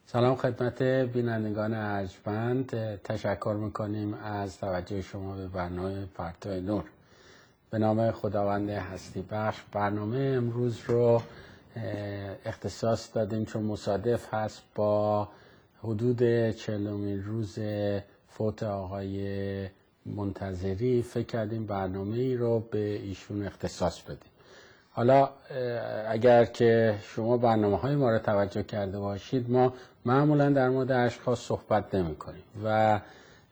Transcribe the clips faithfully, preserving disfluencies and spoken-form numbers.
سلام خدمت بینندگان ارجمند. تشکر میکنیم از توجه شما به برنامه پرتو نور. به نام خداوند هستی بخش برنامه امروز رو اختصاص دادیم چون مصادف هست با حدود چهلمین روز فوت آقای منتظری. فکر کردیم برنامه ای رو به ایشون اختصاص بدیم. حالا اگر که شما برنامه های ما رو توجه کرده باشید، ما معمولا در مورد اشخاص صحبت نمی کنیم و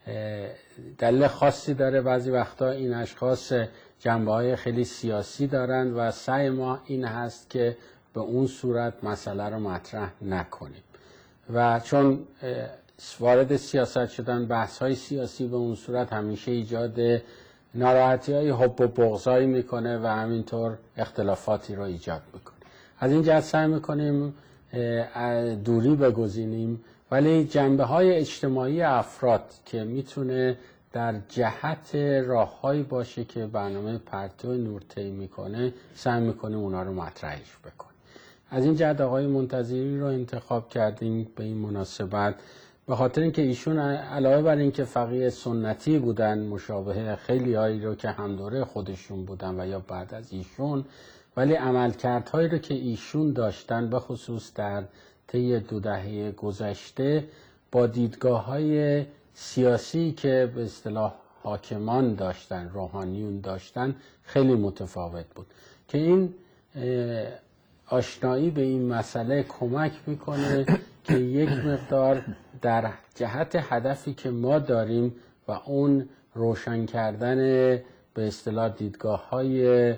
دلیل خاصی داره. بعضی وقتا این اشخاص جنبه های خیلی سیاسی دارند و سعی ما این هست که به اون صورت مسئله رو مطرح نکنیم و چون وارد سیاست شدن بحث های سیاسی به اون صورت همیشه ایجاد ناراحتی های حب و بغضایی میکنه و همینطور اختلافاتی رو ایجاد میکنه. از این جهت سعی میکنیم دوری بگزینیم، ولی جنبه های اجتماعی افراد که میتونه در جهت راههایی باشه که برنامه پرتو نور طی میکنه، سعی میکنیم اونا رو مطرحش بکنیم. از این جهت آقای منتظری رو انتخاب کردیم به این مناسبت، به خاطر اینکه ایشون علاوه بر اینکه فقیه سنتی بودن، مشابه خیلی هایی رو که هم دوره خودشون بودن و یا بعد از ایشون، ولی عملکردهایی رو که ایشون داشتن به خصوص در طی دو دهه گذشته با دیدگاه‌های سیاسی که به اصطلاح حاکمان داشتن، روحانیون داشتن، خیلی متفاوت بود که این آشنایی به این مسئله کمک میکنه که یک مقدار در جهت هدفی که ما داریم و اون روشن کردن به اصطلاح دیدگاه‌های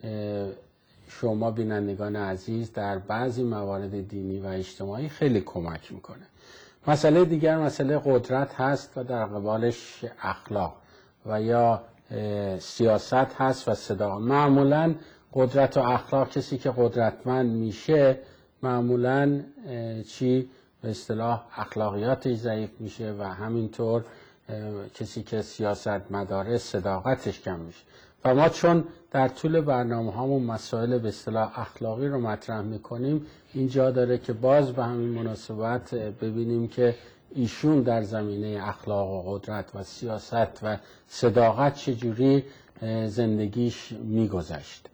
شما بینندگان عزیز در بعضی موارد دینی و اجتماعی خیلی کمک میکنه. مسئله دیگر مسئله قدرت هست و در قبالش اخلاق و یا سیاست هست و صدا. معمولاً قدرت و اخلاق، کسی که قدرتمند میشه معمولاً چی به اصطلاح اخلاقیاتش ضعیف میشه و همینطور کسی که سیاست مداره صداقتش کم میشه. و ما چون در طول برنامه هامون مسائل به اصطلاح اخلاقی رو مطرح میکنیم، اینجا داره که باز به همین مناسبت ببینیم که ایشون در زمینه اخلاق و قدرت و سیاست و صداقت چجوری زندگیش میگذشت.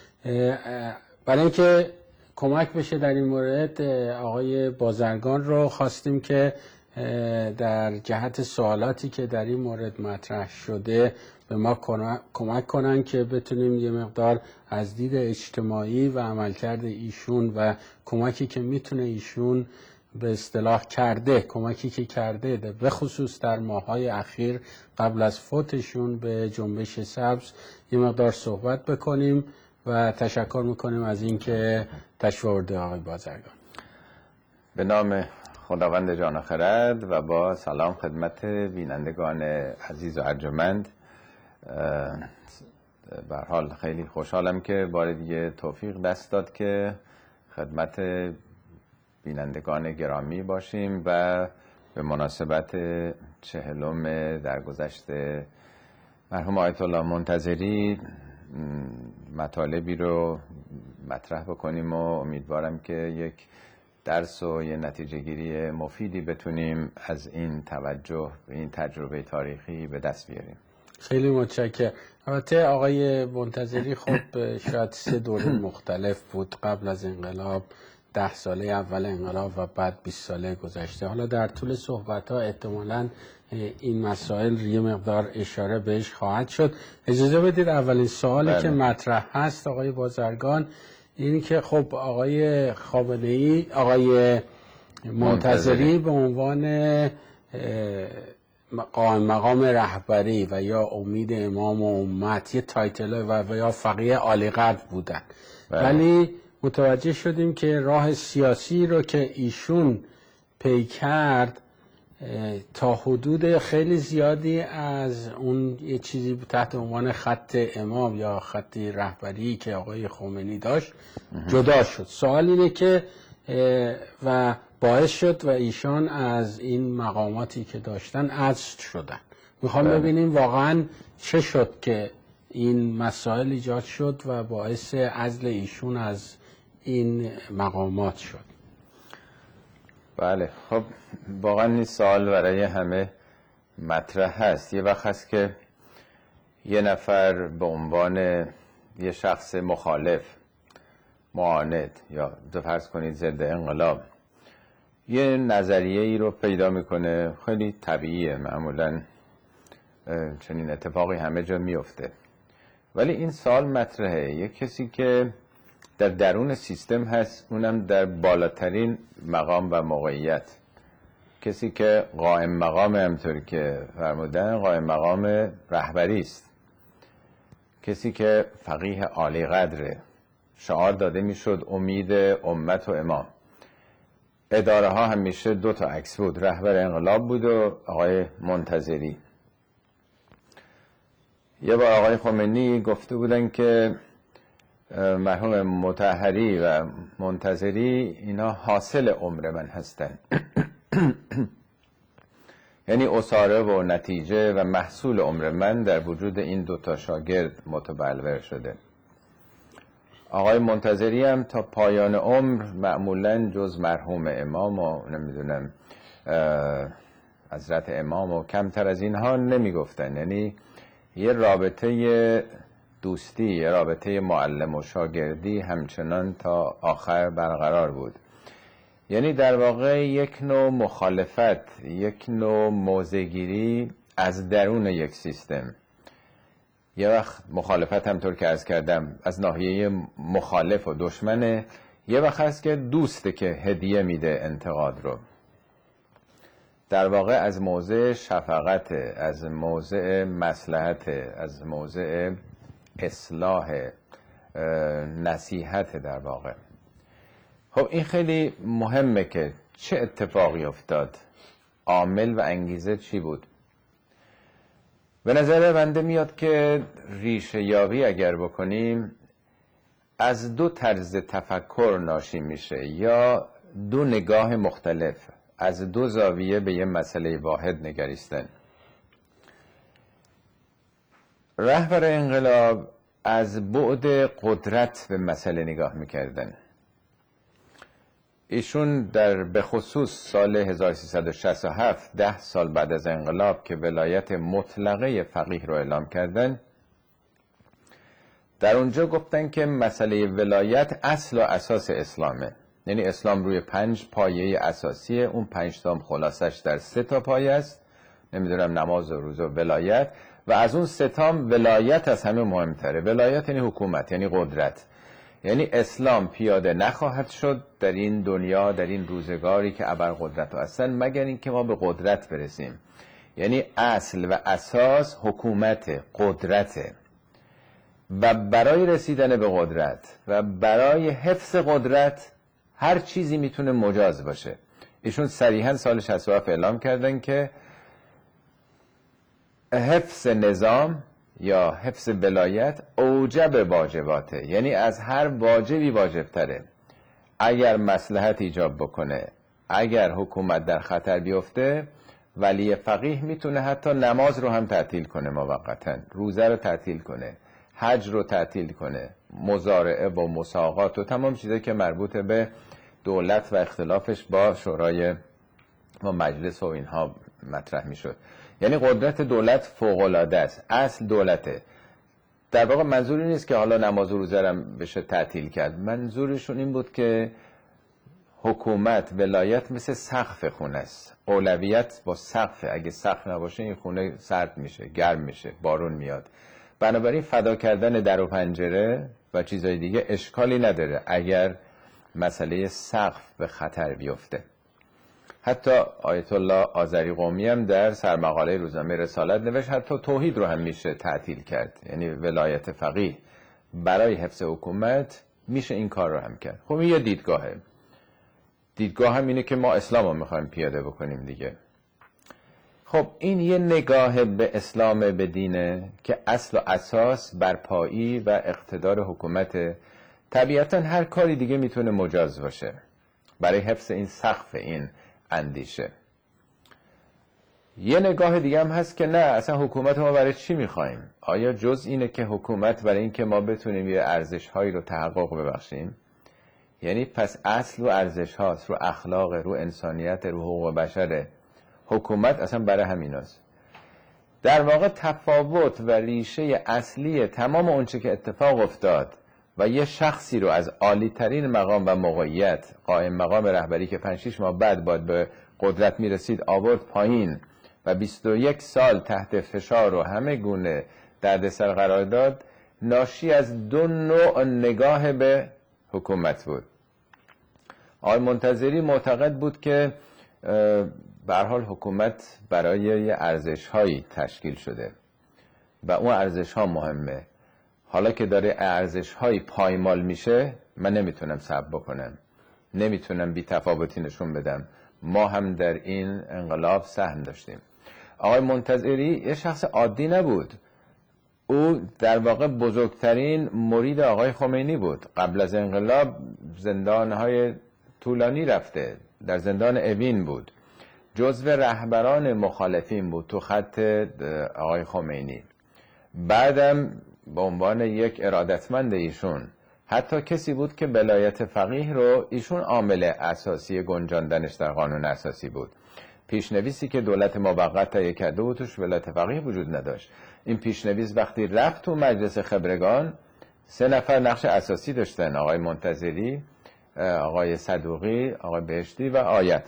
برای اینکه کمک بشه در این مورد، آقای بازرگان رو خواستیم که در جهت سوالاتی که در این مورد مطرح شده به ما کمک کنن که بتونیم یه مقدار از دید اجتماعی و عملکرد ایشون و کمکی که میتونه ایشون به اصطلاح کرده، کمکی که کرده به خصوص در ماه‌های اخیر قبل از فوتشون به جنبش سبز یه مقدار صحبت بکنیم و تشکر میکنیم از اینکه تشریف آورده آقای بازرگان. به نام خداوند جان و خرد و با سلام خدمت بینندگان عزیز و ارجمند. به هر حال خیلی خوشحالم که بار دیگه توفیق دست داد که خدمت بینندگان گرامی باشیم و به مناسبت چهلم درگذشت مرحوم آیت الله منتظری مطالبی رو مطرح بکنیم و امیدوارم که یک درس و یه نتیجه گیری مفیدی بتونیم از این توجه به این تجربه تاریخی به دست بیاریم. خیلی متشکرم. البته آقای منتظری خب شاید سه دوره مختلف بود، قبل از انقلاب، ده ساله اول انقلاب و بعد بیست ساله گذشته. حالا در طول صحبت ها احتمالاً این مسائل یه مقدار اشاره بهش خواهد شد. اجازه بدید اولین سوالی بله. که مطرح هست آقای بازرگان این که خب آقای خامنه‌ای، آقای منتظری به عنوان قائم مقام رهبری و یا امید امام و امت یه تایتل و یا فقیه عالی قدر بودن، ولی متوجه شدیم که راه سیاسی رو که ایشون پی کرد تا حدود خیلی زیادی از اون یه چیزی تحت عنوان خط امام یا خط رهبری که آقای خمینی داشت جدا شد. سوال اینه که و باعث شد و ایشان از این مقاماتی که داشتن عزل شدن. میخوام ببینیم واقعا چه شد که این مسائل ایجاد شد و باعث عزل ایشون از این مقامات شد. بله، خب واقعا این سوال برای همه مطرح هست. یه وقت هست که یه نفر به عنوان یه شخص مخالف، معاند یا دو فرض کنید ضد انقلاب یه نظریه ای رو پیدا میکنه، خیلی طبیعیه، معمولا چنین اتفاقی همه جا میفته. ولی این سوال مطرحه، یه کسی که در درون سیستم هست، اونم در بالاترین مقام و موقعیت، کسی که قائم مقام، همطور که فرمودن قائم مقام رهبری است، کسی که فقیه عالی قدره، شعار داده میشد امید امت و امام. اداره ها همیشه دو تا عکس بود، رهبر انقلاب بود و آقای منتظری. یه بار آقای خمینی گفته بودن که مرحوم مطهری و منتظری اینا حاصل عمر من هستن یعنی اصاره و نتیجه و محصول عمر من در وجود این دوتا شاگرد متبلور شده. آقای منتظری هم تا پایان عمر معمولاً جز مرحوم امام و نمیدونم حضرت امام و کمتر از اینها نمی گفتن، یعنی یه رابطه دوستی، یه رابطه معلم و شاگردی همچنان تا آخر برقرار بود. یعنی در واقع یک نوع مخالفت، یک نوع موضع‌گیری از درون یک سیستم. یه وقت مخالفت همطور که عرض کردم از ناحیه مخالف و دشمنه، یه وقت هست که دوسته که هدیه میده انتقاد رو. در واقع از موضع شفقت، از موضع مصلحت، از موضع اصلاح، نصیحت در واقع. خب این خیلی مهمه که چه اتفاقی افتاد، عامل و انگیزه چی بود. به نظر بنده میاد که ریشه یابی اگر بکنیم از دو طرز تفکر ناشی میشه، یا دو نگاه مختلف از دو زاویه به یه مسئله واحد نگریستن. رهبر انقلاب از بعد قدرت به مسئله نگاه میکردن. ایشون در به خصوص سال هزار و سیصد و شصت و هفت، ده سال بعد از انقلاب که ولایت مطلقه فقیه رو اعلام کردن، در اونجا گفتن که مسئله ولایت اصل و اساس اسلامه. یعنی اسلام روی پنج پایه اساسیه، اون پنج تا خلاصش در سه تا پایه است، نمیدونم نماز و روزه و ولایت، و از اون سه تا ولایت از همه مهمتره. ولایت یعنی حکومت، یعنی قدرت. یعنی اسلام پیاده نخواهد شد در این دنیا، در این روزگاری که ابرقدرت هستن، مگر اینکه ما به قدرت برسیم. یعنی اصل و اساس حکومت، قدرت، و برای رسیدن به قدرت و برای حفظ قدرت هر چیزی میتونه مجاز باشه. ایشون صریحا سال شصت و هفت اعلام کردن که حفظ نظام یا حفظ ولایت اوجب واجباته، یعنی از هر واجبی واجبتره. اگر مصلحت ایجاب بکنه، اگر حکومت در خطر بیفته، ولی فقیه میتونه حتی نماز رو هم تعطیل کنه موقتا، روزه رو تعطیل کنه، حج رو تعطیل کنه، مزارعه و مساقات و تمام چیزایی که مربوط به دولت و اختلافش با شورای و مجلس و اینها مطرح میشد. یعنی قدرت دولت فوق‌العاده است، اصل دولته. در واقع منظوری نیست که حالا نماز و روزه رو بشه تعطیل کرد، منظورشون این بود که حکومت، ولایت مثل سقف خونه است، اولویت با سقف. اگه سقف نباشه این خونه سرد میشه، گرم میشه، بارون میاد. بنابراین فدا کردن در و پنجره و چیزای دیگه اشکالی نداره اگر مسئله سقف به خطر بیفته. حتی آیت الله آذری قمی هم در سرمقاله روزنامه رسالت نوشت حتی توحید رو هم میشه تعطیل کرد، یعنی ولایت فقیه برای حفظ حکومت میشه این کار رو هم کرد. خب این یه دیدگاهه. دیدگاه هم اینه که ما اسلام رو میخوایم پیاده بکنیم دیگه. خب این یه نگاه به اسلام، به دینه که اصل و اساس برپایی و اقتدار حکومت. طبیعتا هر کاری دیگه میتونه مجاز باشه برای حفظ این سقف، این اندیشه. یه نگاه دیگه هم هست که نه، اصلا حکومت ما برای چی میخوایم؟ آیا جز اینه که حکومت برای این که ما بتونیم یه ارزش هایی رو تحقق ببخشیم؟ یعنی پس اصل رو ارزش هاست، رو اخلاق، رو انسانیت، رو حقوق بشره. حکومت اصلا برای همیناست. در واقع تفاوت و ریشه اصلی تمام اونچه که اتفاق افتاد و یه شخصی رو از عالی ترین مقام و موقعیت، قائم مقام رهبری که پنج شش ماه بعد باید به قدرت میرسید، آورد پایین و بیست و یک سال تحت فشار و همه گونه دردسر قرار داد، ناشی از دو نوع نگاه به حکومت بود. آقای منتظری معتقد بود که به هر حال حکومت برای یه ارزش‌هایی تشکیل شده و اون ارزش‌ها مهمه. حالا که داره ارزش‌هایی پایمال میشه، من نمیتونم صبر بکنم، نمیتونم بی تفاوتی نشون بدم. ما هم در این انقلاب سهم داشتیم. آقای منتظری یه شخص عادی نبود. او در واقع بزرگترین مرید آقای خمینی بود. قبل از انقلاب زندان‌های طولانی رفته، در زندان اوین بود، جزو رهبران مخالفین بود تو خط آقای خمینی. بعدم به عنوان یک ارادتمند ایشون حتی کسی بود که ولایت فقیه رو ایشون عامل اساسی گنجاندنش در قانون اساسی بود. پیشنویسی که دولت موقت تهیه کرده بود توش ولایت فقیه وجود نداشت. این پیشنویس وقتی رفت تو مجلس خبرگان، سه نفر نقش اساسی داشتن: آقای منتظری، آقای صدوقی، آقای بهشتی و آیت.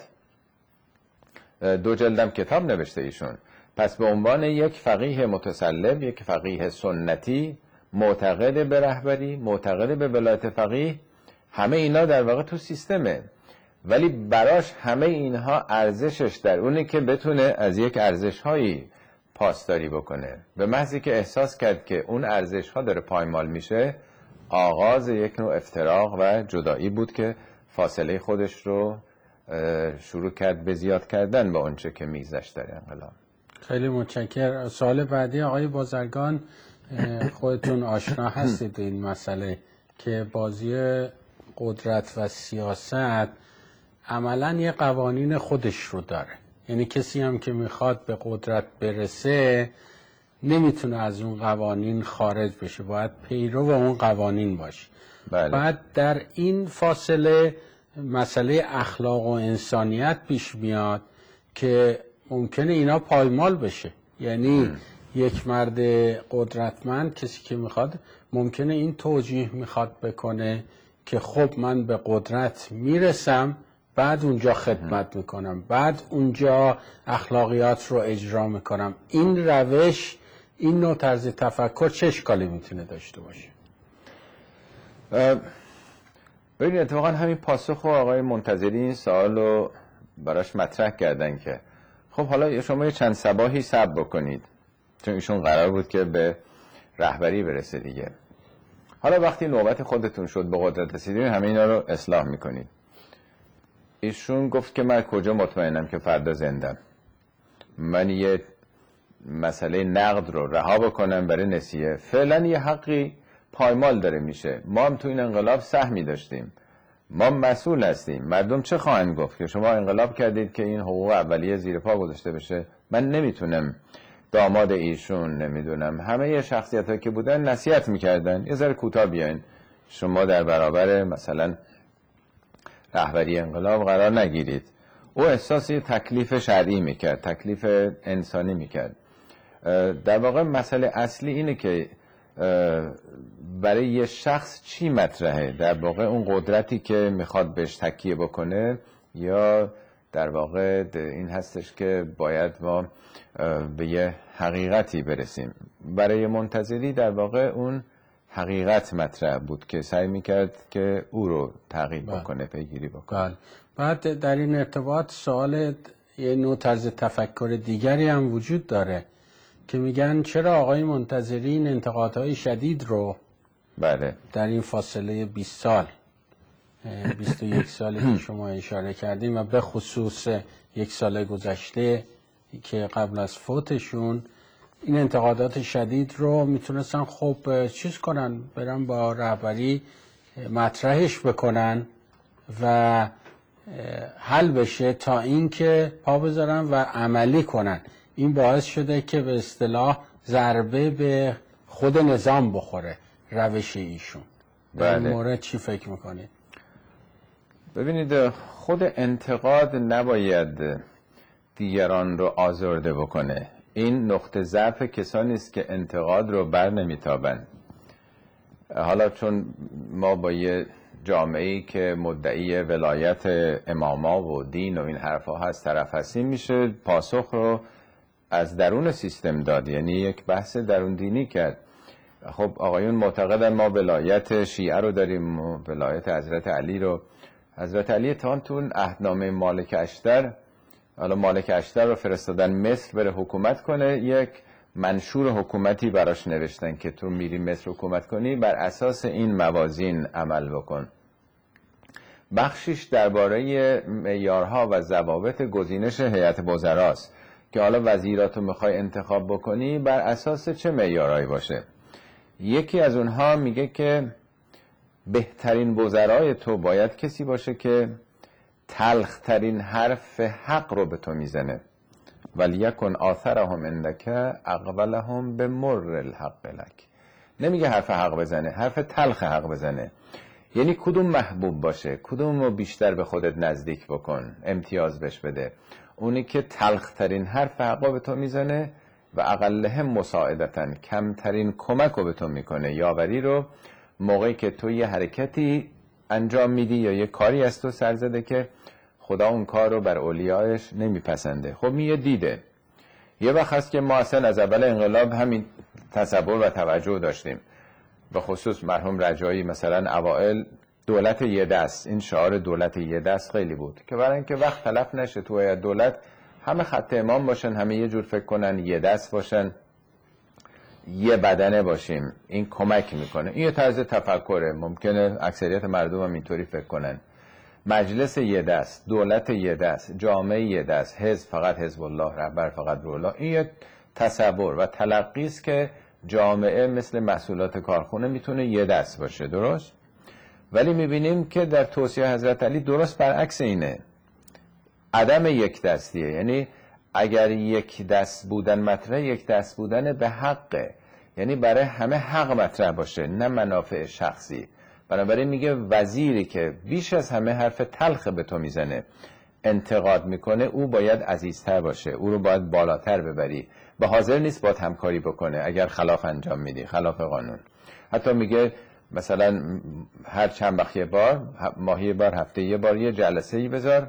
دو جلدم کتاب نوشته ایشون. پس به عنوان یک فقیه متسلب، یک فقیه سنتی معتقد به رهبری، معتقد به ولایت فقیه، همه اینا در واقع تو سیستمه، ولی براش همه اینها ارزشش در اونه که بتونه از یک ارزش‌هایی پاسداری بکنه. به محضی که احساس کرد که اون ارزش‌ها داره پایمال میشه، آغاز یک نوع افتراق و جدایی بود که فاصله خودش رو شروع کرد به زیاد کردن با اونچه که میگذشت در انقلاب. خیلی متشکرم. سوال بعدی آقای بازرگان، خودتون آشنا هستید این مسئله که بازی قدرت و سیاست عملاً یه قوانین خودش رو داره. یعنی کسی هم که میخواد به قدرت برسه نمیتونه از اون قوانین خارج بشه، باید پیرو اون قوانین باشه. بله. بعد در این فاصله مسئله اخلاق و انسانیت پیش میاد که ممکنه اینا پایمال بشه. یعنی ام. یک مرد قدرتمند، کسی که میخواد، ممکنه این توجیه میخواد بکنه که خب من به قدرت میرسم، بعد اونجا خدمت میکنم، بعد اونجا اخلاقیات رو اجرا میکنم. این روش، این نوع طرز تفکر چه اشکالی میتونه داشته باشه؟ ببینید، اتفاقا همین پاسخ آقای منتظری این سوال رو براش مطرح کردن که خب حالا شما یه چند صباحی صبر بکنید، چون ایشون قرار بود که به رهبری برسه دیگه. حالا وقتی نوبت خودتون شد به قدرت رسیدین، همه اینا رو اصلاح میکنید. ایشون گفت که من کجا مطمئنم که فردا زندم، من یه مسئله نقد رو رها بکنم برای نسیه. فعلا یه حقی پایمال داره میشه. ما هم تو این انقلاب سهمی داشتیم، ما مسئول هستیم. مردم چه خواهند گفت که شما انقلاب کردید که این حقوق اولیه زیر پا گذاشته بشه؟ من نمیتونم داماد ایشون، نمیدونم همه شخصیت‌ها که بودن نصیحت میکردن یه ذره کوتاه بیاین، شما در برابر مثلا رهبری انقلاب قرار نگیرید. او احساس یه تکلیف شرعی میکرد، تکلیف انسانی میکرد. در واقع مسئله اصلی اینه که برای یه شخص چی مطرحه، در واقع اون قدرتی که میخواد بهش تکیه بکنه، یا در واقع این هستش که باید ما به یه حقیقتی برسیم. برای منتظری در واقع اون حقیقت مطرح بود که سعی میکرد که او رو تعقیب بکنه، پیگیری بکنه. بله. بعد در این ارتباط سوال یه نوع طرز تفکر دیگری هم وجود داره که میگن چرا آقای منتظری این انتقادهای شدید رو بله در این فاصله بیست سال، بیست و یک سالی که شما اشاره کردیم و به خصوص یک سال گذشته که قبل از فوتشون، این انتقادات شدید رو میتونستن خب چیز کنن، برن با رهبری مطرحش بکنن و حل بشه تا اینکه پا بذارن و عملی کنن. این باعث شده که به اصطلاح ضربه به خود نظام بخوره روش ایشون. در این مورد چی فکر میکنید؟ ببینید خود انتقاد نباید دیگران رو آزرده بکنه. این نقطه ضعف کسانی است که انتقاد رو بر نمیتابند. حالا چون ما با یه جامعه‌ای که مدعی ولایت اماما و دین و این حرفا هست طرف هستیم، میشه پاسخ رو از درون سیستم داد، یعنی یک بحث درون دینی کرد. خب آقایون معتقدن ما ولایت شیعه رو داریم و ولایت حضرت علی رو. حضرت علی تانتون عهدنامه مالک اشتر، حالا مالک اشتر رو فرستادن مصر بره حکومت کنه، یک منشور حکومتی براش نوشتن که تو میری مصر حکومت کنی بر اساس این موازین عمل بکن. بخشش درباره معیارها و ضوابط گزینش هیئت وزراست که حالا وزیراتو میخوای انتخاب بکنی بر اساس چه معیارایی باشه. یکی از اونها میگه که بهترین وزرای تو باید کسی باشه که تلخترین حرف حق رو به تو میزنه. ولیکن آثرهم عندک اقبلهم به مر الحق لک. نمیگه حرف حق بزنه، حرف تلخ حق بزنه. یعنی کدوم محبوب باشه، کدوم رو بیشتر به خودت نزدیک بکن، امتیاز بهش بده. اونی که تلخترین حرف حق رو به تو میزنه و اقلهم مساعدتن، کمترین کمک رو به تو میکنه، یاوری رو موقعی که تو یه حرکتی انجام میدی یا یه کاری از تو سر زده که خدا اون کار رو بر اولیایش نمیپسنده. خب میه دیده. یه وقت هست که ما اصلا از اول انقلاب همین تصور و توجه داشتیم، به خصوص مرحوم رجایی مثلا اوائل دولت یه دست، این شعار دولت یه دست خیلی بود که برای اینکه وقت تلف نشه توی دولت همه خط امام باشن، همه یه جور فکر کنن، یه دست باشن، یه بدنه باشیم، این کمک میکنه. این یه طرز تفکره، ممکنه اکثریت مردم هم اینطوری فکر کنن. مجلس یه دست، دولت یه دست، جامعه یه دست، حزب فقط حزب الله، رهبر فقط روح. این یه تصور و تلقی است که جامعه مثل محصولات کارخونه میتونه یه دست باشه، درست؟ ولی میبینیم که در توصیه حضرت علی درست برعکس اینه، عدم یک دستیه. یعنی اگر یک دست بودن مطرح، یک دست بودن به حقه، یعنی برای همه حق مطرح باشه، نه منافع شخصی. بنابراین میگه وزیری که بیش از همه حرف تلخ به تو میزنه، انتقاد میکنه، او باید عزیزتر باشه، او رو باید بالاتر ببری و حاضر نیست باید همکاری بکنه اگر خلاف انجام میدی، خلاف قانون. حتی میگه مثلا هر چند وقت یه بار، ماهی بار، هفته یه بار یه جلسه ای بذار،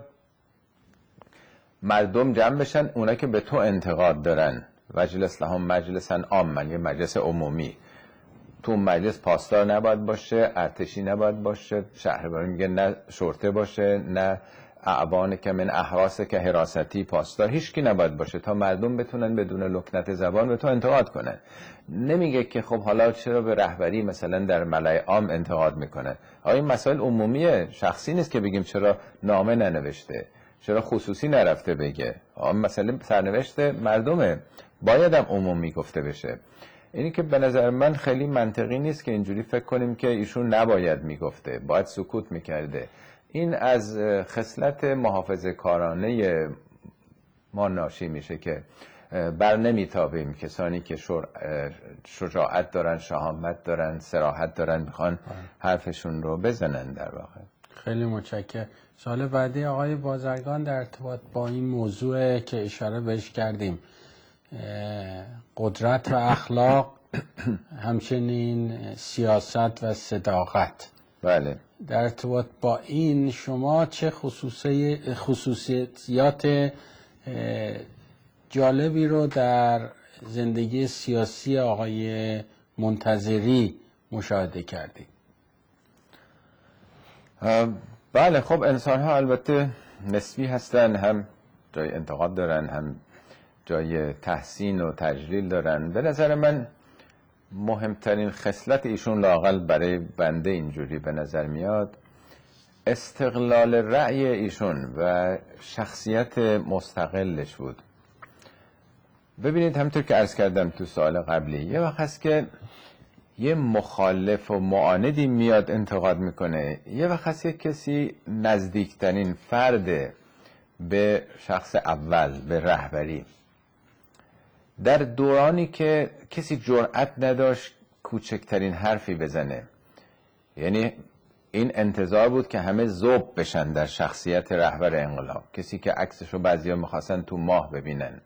مردم جمع بشن، اونا که به تو انتقاد دارن، مجلس لهم مجلسن عامن، یه مجلس عمومی. تو مجلس پاسدار نباید باشه، ارتشی نباید باشه، شهربانی میگه نه شرطه باشه، نه اعوان که من احراس که حراستی پاسدار، هیچ کی نباید باشه تا مردم بتونن بدون لکنت زبان به تو انتقاد کنن. نمیگه که خب حالا چرا به رهبری مثلا در ملأ عام انتقاد میکنه. آیا این مسائل عمومیه، شخصی نیست که بگیم چرا نامه ننوشته، چرا خصوصی نرفته بگه. مسئله سرنوشت مردمه، باید هم عمومی گفته بشه. اینی که به نظر من خیلی منطقی نیست که اینجوری فکر کنیم که ایشون نباید میگفته، باید سکوت میکرده. این از خصلت محافظه کارانه ما ناشی میشه که بر نمیتابیم کسانی که شجاعت دارن، شهامت دارن، صراحت دارن، میخوان حرفشون رو بزنن. در واقع خیلی متشکرم. سوال بعدی آقای بازرگان در ارتباط با این موضوع که اشاره بهش کردیم، قدرت و اخلاق، همچنین سیاست و صداقت. بله. در ارتباط با این شما چه خصوصی خصوصیات جالبی رو در زندگی سیاسی آقای منتظری مشاهده کردید؟ بله، خب انسان ها البته نسبی هستن، هم جای انتقاد دارن، هم جای تحسین و تجلیل دارن. به نظر من مهمترین خصلت ایشون، لااقل برای بنده اینجوری به نظر میاد، استقلال رأی ایشون و شخصیت مستقلش بود. ببینید همونطور که عرض کردم تو سوال قبلی، یه وقت هست که یه مخالف و معاندی میاد انتقاد میکنه، یه وقت هست که کسی نزدیکترین فرد به شخص اول، به رهبری، در دورانی که کسی جرأت نداشت کوچکترین حرفی بزنه، یعنی این انتظار بود که همه ذوب بشن در شخصیت رهبر انقلاب، کسی که عکسش رو بعضیا می‌خواستن تو ماه ببینن.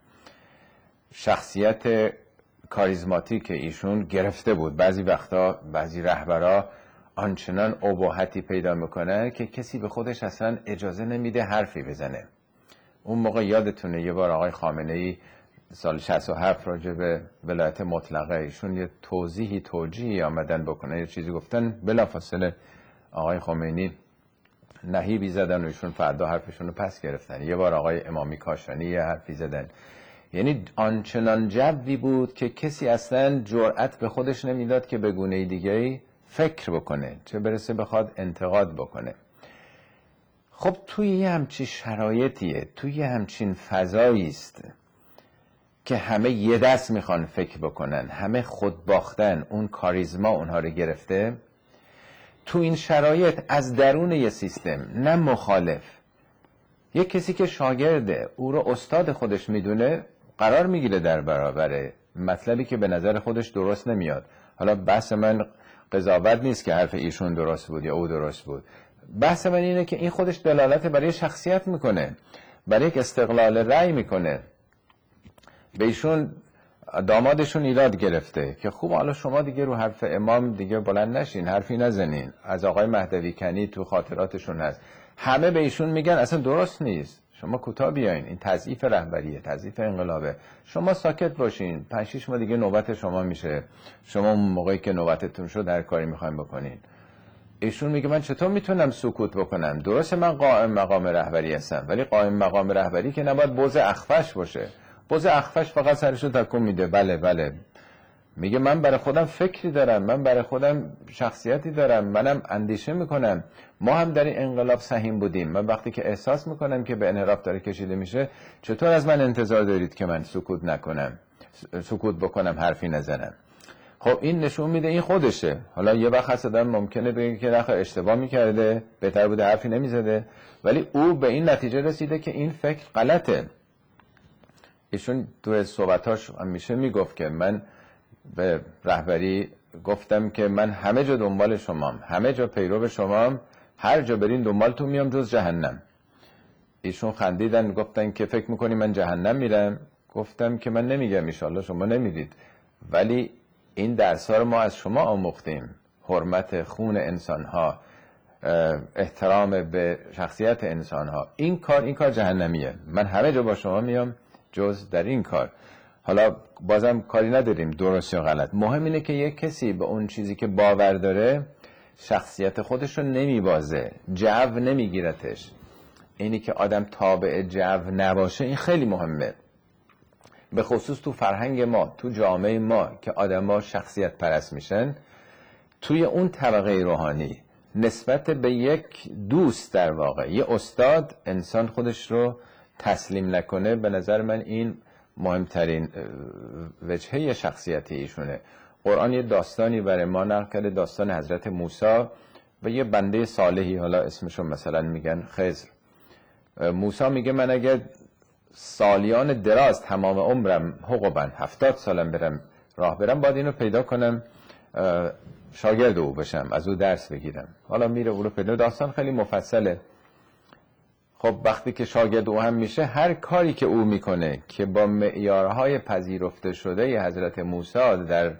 شخصیت کاریزماتیک ایشون گرفته بود. بعضی وقتا بعضی رهبرا آنچنان اباحتی پیدا میکنه که کسی به خودش اصلا اجازه نمیده حرفی بزنه. اون موقع یادتونه یه بار آقای خامنه‌ای سال شصت و هفت راجع به ولایت مطلقه ایشون یه توضیحی توجیهی آمدن بکنه، یه چیزی گفتن، بلافاصله آقای خمینی نهیبی زدن و ایشون فردا حرفشون رو پس گرفتن. یه بار آقای امامی کاشانی یه حرفی زدن. یعنی آنچنان جوی بود که کسی اصلا جرأت به خودش نمیداد که به گونه دیگه‌ای فکر بکنه، چه برسه بخواد انتقاد بکنه. خب توی یه همچین شرایطیه، توی یه همچین فضایی است که همه یه دست میخوان فکر بکنن، همه خود باختن، اون کاریزما اونها رو گرفته. تو این شرایط از درون یه سیستم، نه مخالف، یه کسی که شاگرده او رو استاد خودش میدونه قرار میگیره در برابر مطلبی که به نظر خودش درست نمیاد. حالا بحث من قضاوت نیست که حرف ایشون درست بود یا او درست بود، بحث من اینه که این خودش دلالت برای شخصیت میکنه، برای یک استقلال رأی میکنه. به ایشون دامادشون ایراد گرفته که خوب حالا شما دیگه رو حرف امام دیگه بلند نشین، حرفی نزنین. از آقای مهدوی کنی تو خاطراتشون هست، همه به ایشون میگن اصلا درست نیست، شما کوتاه بیاین، این تضعیف رهبریه، تضعیف انقلابه، شما ساکت باشین، پنج شش ماه دیگه نوبت شما میشه، شما اون موقعی که نوبتتون شد هر کاری میخواین بکنین. ایشون میگه من چطور میتونم سکوت بکنم؟ درسته من قائم مقام رهبری هستم، ولی قائم مقام رهبری که نباید بز اخفش باشه. بز اخفش فقط سرشو تکون میده، بله بله، میگه من برای خودم فکری دارم، من برای خودم شخصیتی دارم، منم اندیشه میکنم. ما هم در این انقلاب سهیم بودیم. من وقتی که احساس میکنم که به انحراف داره کشیده میشه، چطور از من انتظار دارید که من سکوت نکنم، سکوت بکنم، حرفی نزنم؟ خب این نشون میده این خودشه. حالا یه وقت هست آدم ممکنه بگه که نخیر اشتباه میکرده، بهتر بوده حرفی نمیزده، ولی او به این نتیجه رسیده که این فکر غلطه. ایشون تو صحبتاش همیشه میگفت که من به رهبری گفتم که من همه جا دنبال شمام، همه جا پیرو شمام، هر جا برین دنبالتون میام جز جهنم. ایشون خندیدن، گفتن که فکر میکنی من جهنم میرم؟ گفتم که من نمیگم، ایشالله شما نمیدید، ولی این درس‌ها رو ما از شما آموختیم، حرمت خون انسان‌ها، احترام به شخصیت انسان‌ها. این کار این کار جهنمیه، من همه جا با شما میام جز در این کار. حالا بازم کاری نداریم درست یا غلط، مهم اینه که یک کسی به اون چیزی که باور داره شخصیت خودش رو نمیبازه، جو نمیگیرتش. اینی که آدم تابع جو نباشه این خیلی مهمه، به خصوص تو فرهنگ ما، تو جامعه ما که آدم‌ها شخصیت پرست میشن. توی اون طبقه روحانی نسبت به یک دوست، در واقع یه استاد، انسان خودش رو تسلیم نکنه، به نظر من این مهمترین وجهه شخصیتی ایشونه. قرآن یه داستانی برای ما نقل کرده، داستان حضرت موسی و یه بنده صالحی، حالا اسمشو مثلا میگن خضر. موسی میگه من اگر سالیان دراز تمام عمرم حقوقاً هفتاد سالم برم راه برم، باید اینو پیدا کنم شاگرد او بشم، از او درس بگیرم. حالا میره او رو پیدا، داستان خیلی مفصله. خب وقتی که شاگرد او هم میشه، هر کاری که او میکنه که با معیارهای پذیرفته شده ی حضرت موسی در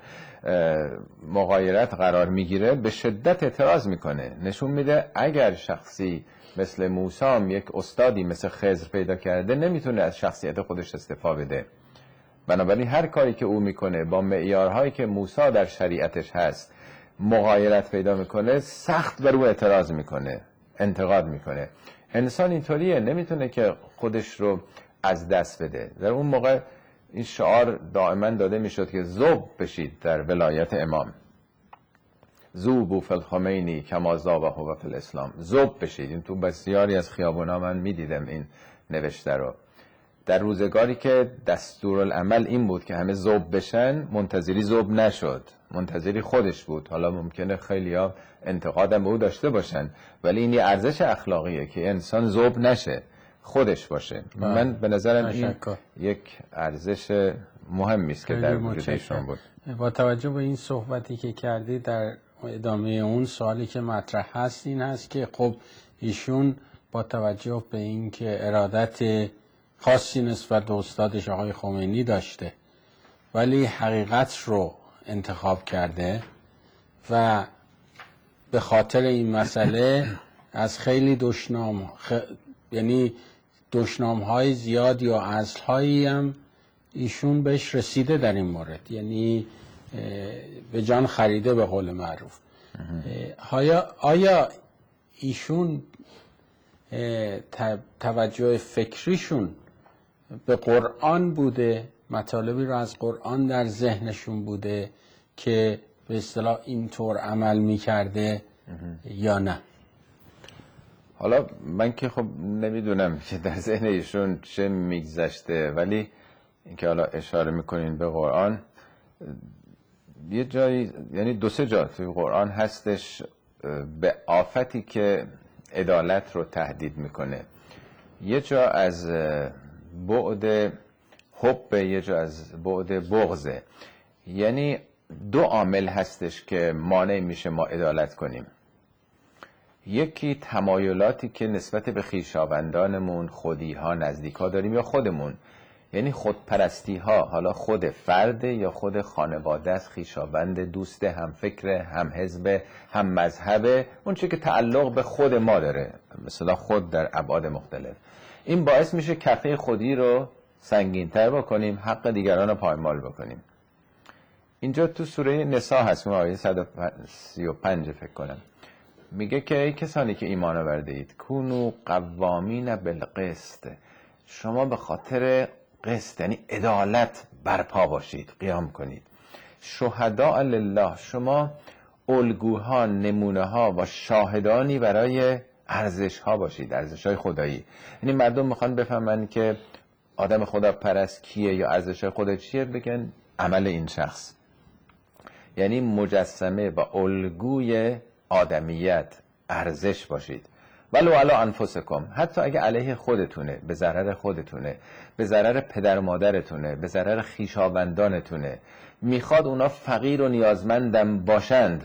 مغایرت قرار میگیره، به شدت اعتراض میکنه. نشون میده اگر شخصی مثل موسی هم یک استادی مثل خضر پیدا کرده، نمیتونه از شخصیت خودش استفاده بده. بنابراین هر کاری که او میکنه با معیارهایی که موسی در شریعتش هست مغایرت پیدا میکنه، سخت بر او اعتراض میکنه، انتقاد میکنه. انسان اینطوریه، نمیتونه که خودش رو از دست بده. در اون موقع این شعار دائما داده میشد که ذوب بشید در ولایت امام، ذوبوا فی الخمینی کما ذاب هو فی الاسلام. ذوب بشید. این تو بسیاری از خیابونا من میدیدم این نوشته رو. در روزگاری که دستورالعمل این بود که همه ذوب بشن، منتظری ذوب نشد، منتظری خودش بود. حالا ممکنه خیلیا انتقادم به او داشته باشن، ولی این یه ارزش اخلاقیه که انسان ذوب نشه، خودش باشه. من به نظرم این یک ارزش مهمی است که در وجود ایشون بود. با توجه به این صحبتی که کردی، در ادامه اون سوالی که مطرح هست این هست که خب ایشون با توجه به اینکه ارادت خاصی نسبت به استادش آقای خمینی داشته ولی حقیقت رو انتخاب کرده و به خاطر این مسئله از خیلی دشنام خ... یعنی دشنام های زیاد یا اصل هایی هم ایشون بهش رسیده در این مورد، یعنی به جان خریده به قول معروف. آیا آیا ایشون توجه فکریشون به قرآن بوده، مطالبی رو از قرآن در ذهنشون بوده که به اصطلاح اینطور عمل میکرده یا نه؟ حالا من که خب نمیدونم که در ذهن ایشون چه میگذشته، ولی اینکه حالا اشاره میکنین به قرآن، یه جایی یعنی دو سه جا توی قرآن هستش به آفتی که عدالت رو تهدید میکنه. یه جا از بعد حب، یه جا از بعد بغضه. یعنی دو عامل هستش که مانع میشه ما عدالت کنیم. یکی تمایلاتی که نسبت به خویشاوندانمون، خودی ها، نزدیک ها داریم یا خودمون، یعنی خودپرستی ها، حالا خود فرد یا خود خانواده است، خویشاوند، دوست، هم فکر، هم حزب، هم مذهب، اون چیزی که تعلق به خود ما داره، مثلا خود در ابعاد مختلف. این باعث میشه کفه خودی رو سنگین‌تر بکنیم، حق دیگران رو پایمال بکنیم. اینجا تو سوره نساء هست، آیه صد و سی و پنج فکر کنم، میگه که ای کسانی که ایمان آورده اید کونوا قوامین بالقسط، شما به خاطر قسط یعنی عدالت برپا باشید، قیام کنید. شهداء لله، شما الگوها، نمونه ها و شاهدانی برای ارزش ها باشید، ارزش های خدایی. یعنی مردم میخوان بفهمن که آدم خدا پرست کیه یا ارزش های خدا چیه، بگن عمل این شخص. یعنی مجسمه و الگوی آدمیت، ارزش باشید. ولو علی انفسکم، حتی اگه علیه خودتونه، به ضرر خودتونه، به ضرر پدر مادرتونه، به ضرر خویشاوندانتونه، میخواد اونا فقیر و نیازمندم باشند،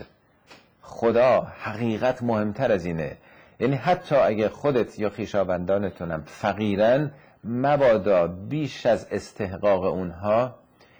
خدا حقیقت مهمتر از اینه. یعنی حتی اگه خودت یا خویشاوندانتونم فقیرن، مبادا بیش از استحقاق اونها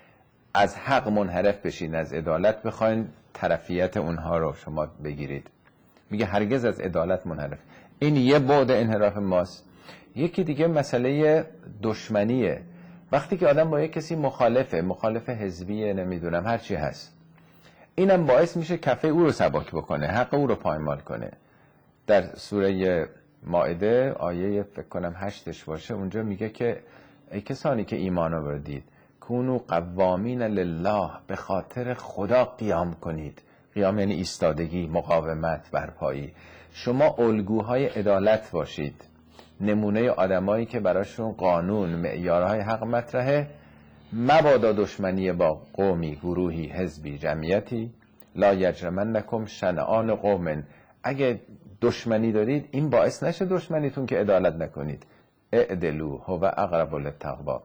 از حق منحرف بشین، از عدالت بخواین طرفیت اونها رو شما بگیرید. میگه هرگز از عدالت منحرف. این یه بعد انحراف ماست. یکی دیگه مسئله دشمنیه. وقتی که آدم با یک کسی مخالفه، مخالف حزبیه، نمیدونم هر چی هست، اینم باعث میشه کفه او رو سبک بکنه، حق او رو پایمال کنه. در سوره مائده آیه فکر کنم هشتش باشه، اونجا میگه که ای کسانی که ایمان آوردید کونوا قوامین لله، به خاطر خدا قیام کنید. قیام یعنی ایستادگی، مقاومت، برپایی. شما الگوهای عدالت باشید، نمونه آدمایی که براشون قانون، معیارهای حق مطرحه. مبادا دشمنی با قومی، گروهی، حزبی، جمعیتی. لا یجرمنکم شنآن قوم، اگه دشمنی دارید این باعث نشه دشمنیتون که عدالت نکنید. اعدلوا هو اقرب للتقوی،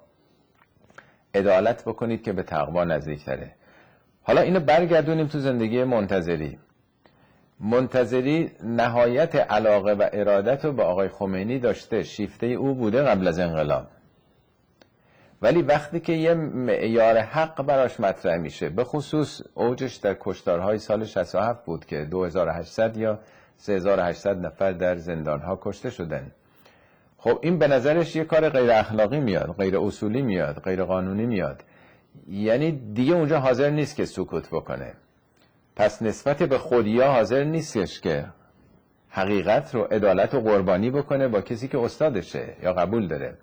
عدالت بکنید که به تقوا نزدیکتره. حالا اینو برگردونیم تو زندگی منتظری. منتظری نهایت علاقه و ارادت رو به آقای خمینی داشته، شیفته او بوده قبل از انقلاب، ولی وقتی که یه معیار حق براش مطرح میشه، به خصوص اوجش در کشتارهای سال شصت و هفت بود که دو هزار و هشتصد یا سه هزار و هشتصد نفر در زندانها کشته شدن. خب این به نظرش یه کار غیر اخلاقی میاد، غیر اصولی میاد، غیر قانونی میاد. یعنی دیگه اونجا حاضر نیست که سکوت بکنه. پس نسبت به خودیا حاضر نیستش که حقیقت رو، عدالت رو قربانی بکنه با کسی که استادشه یا قبول داره.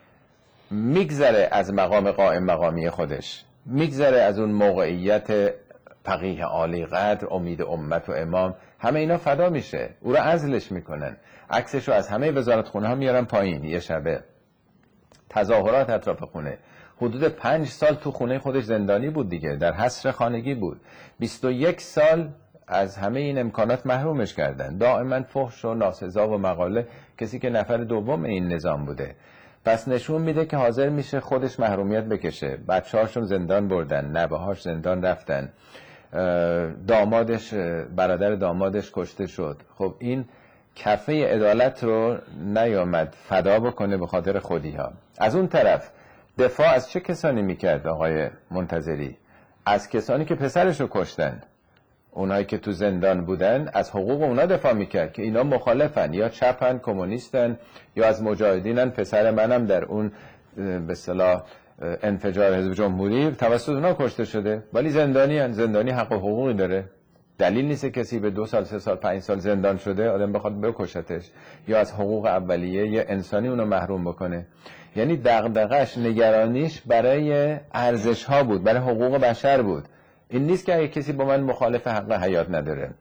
میگذره از مقام قائم مقامی خودش، میگذره از اون موقعیت فقیه عالی قدر، امید امت و امام، همه اینا فدا میشه، او رو عزلش میکنن، عکسش رو از همه وزارتخونه ها میارن پایین. یه شبه تظاهرات اطراف خونه، حدود پنج سال تو خونه خودش زندانی بود دیگه، در حصر خانگی بود. بیست و یک سال از همه این امکانات محرومش کردن، دائما فحش و ناسزا و مقاله، کسی که نفر دوم این نظام بوده. پس نشون میده که حاضر میشه خودش محرومیت بکشه. بچه‌هاشون زندان بردن، نوه‌هاش زندان رفتن، دامادش برادر دامادش کشته شد. خب این کفه عدالت رو نیامد فدا بکنه به خاطر خودی ها. از اون طرف دفاع از چه کسانی میکرد آقای منتظری؟ از کسانی که پسرش رو کشتن، اونایی که تو زندان بودن، از حقوق اونا دفاع میکرد که اینا مخالفن یا چپن، کمونیستن یا از مجاهدینن. پسر منم در اون به اصطلاح انفجار حزب جمهوری توسط اونا کشته شده، ولی زندانی هن. زندانی حق و حقوقی داره. دلیل نیست کسی به دو سال سه سال پنج سال زندان شده آدم بخواد بکشتش یا از حقوق اولیه یا انسانی اونو محروم بکنه. یعنی دغدغش، نگرانیش برای ارزش ها بود، برای حقوق بشر بود. این نیست که اگه کسی با من مخالف حق حیات نداره.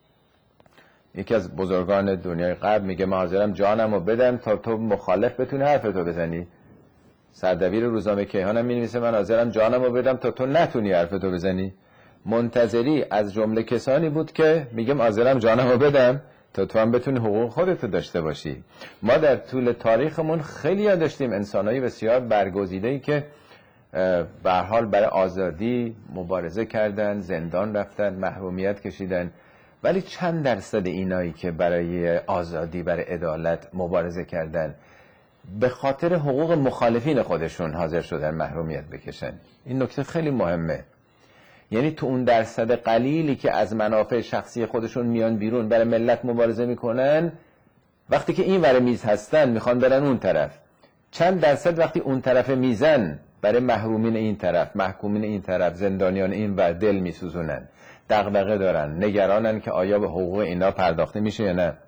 یکی از بزرگان دنیای غرب میگه من حاضرم جانم رو بدم تا تو مخالف بتونی حرفتو بزنی. سردبیر روزنامه کیهان هم می‌نویسه من حاضرم جانم رو بدم تا تو نتونی حرفتو بزنی. منتظری از جمله کسانی بود که میگم حاضرم جانم رو بدم تا تو هم بتونی حقوق خودتو داشته باشی. ما در طول تاریخمون خیلی ها داشتیم انسانایی بسیار برگزیده‌ای که به هر حال برای آزادی مبارزه کردن، زندان رفتن، محرومیت کشیدن، ولی چند درصد اینایی که برای آزادی، برای عدالت مبارزه کردن به خاطر حقوق مخالفین خودشون حاضر شدن محرومیت بکشن؟ این نکته خیلی مهمه. یعنی تو اون درصد قلیلی که از منافع شخصی خودشون میان بیرون برای ملت مبارزه میکنن، وقتی که این ور میز هستن میخوان برن اون طرف. چند درصد وقتی اون طرف میزن برای محرومین این طرف، محکومین این طرف، زندانیان این ور دل میسوزونن، دغدغه دارن، نگرانن که آیا به حقوق اینا پرداخته میشه یا نه.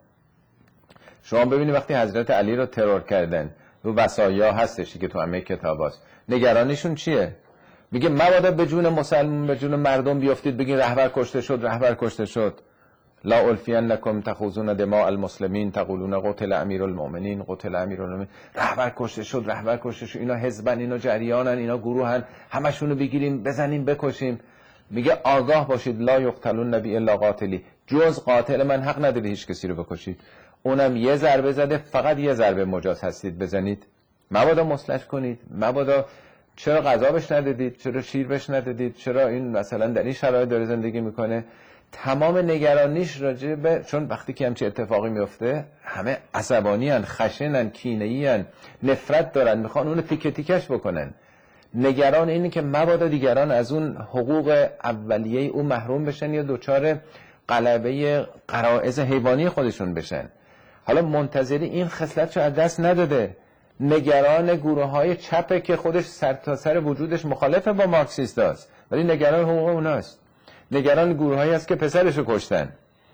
شما ببینید وقتی حضرت علی رو ترور کردن، رو وصایا هستش که تو همه کتاباست، نگرانیشون چیه؟ میگه مبادا به جون مسلمان، به جون مردم بیافتید بگین رهبر کشته شد، رهبر کشته شد. لا الفینکم تخوضون دماء المسلمین تقولون قتل امیرالمؤمنین، قتل امیرالمؤمنین. رهبر کشته شد، رهبر کشته شد. اینا حزبن، اینا جریانن، اینا گروهن، همشونو بگیریم بزنیم بکشیم. میگه آگاه باشید لا یقتلون نبی الا قاتلی، جز قاتل من حق نداری هیچ کسی رو بکشید. اونم یه ضربه زده، فقط یه ضربه مجاز هستید بزنید. مبادا مسلش کنید، مبادا چرا غذا بهش ندادید، چرا شیر بهش ندادید، چرا این مثلا در این شرایط داره زندگی میکنه. تمام نگرانیش راجع به، چون وقتی که همچین اتفاقی میفته همه عصبانی هن، خشنن، کینه‌ای هن، نفرت دارن، میخوان اونو تیکه تیکش بکنن. نگران اینه که مبادا دیگران از اون حقوق اولیه اون محروم بشن یا دوچار غلبه غرایز حیوانی خودشون بشن. حالا منتظری این خصلت رو از دست نداده. نگران گروه های چپه که خودش سر تا سر وجودش مخالفه با مارکسیست هست، ولی نگران حقوق اوناست. نگران گروه هایی هست که پسرشو کشتن.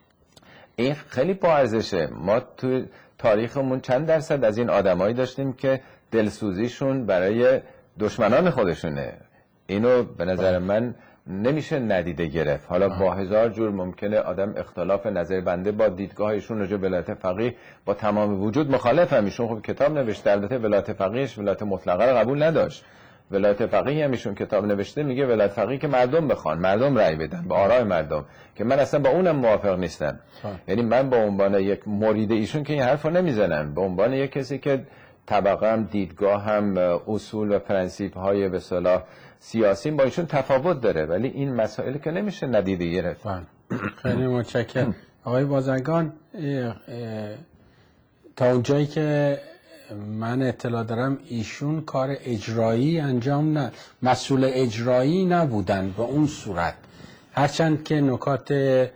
این خیلی با ارزشه. ما تو تاریخمون چند درصد از این آدمایی داشتیم که دلسوزیشون برای دشمنان خودشونه. اینو به نظر من نمیشه ندیده گرفت. حالا با هزار جور ممکنه آدم اختلاف نظر بنده با دیدگاهشون راجع به ولایت فقیه با تمام وجود مخالف هم. ایشون خب کتاب نوشته، البته ولایت فقیهش ولایت مطلقه رو قبول نداشت. ولایت فقیه هم ایشون کتاب نوشته، میگه ولایت فقیه که مردم بخوان، مردم رأی بدن با آرای مردم، که من اصلا با اونم موافق نیستم. یعنی من با عنوان یک مرید ایشون که این حرفو نمیزنم، به عنوان یک کسی که طبقه هم، دیدگاه هم، اصول و پرنسیپ های به اصطلاح سیاسی با ایشون تفاوت داره، ولی این مسائل که نمیشه ندیده گرفت. خیلی متشکرم آقای بازرگان. تا اونجایی که من اطلاع دارم ایشون کار اجرایی انجام نه، مسئول اجرایی نبودن به اون صورت، هرچند که نکات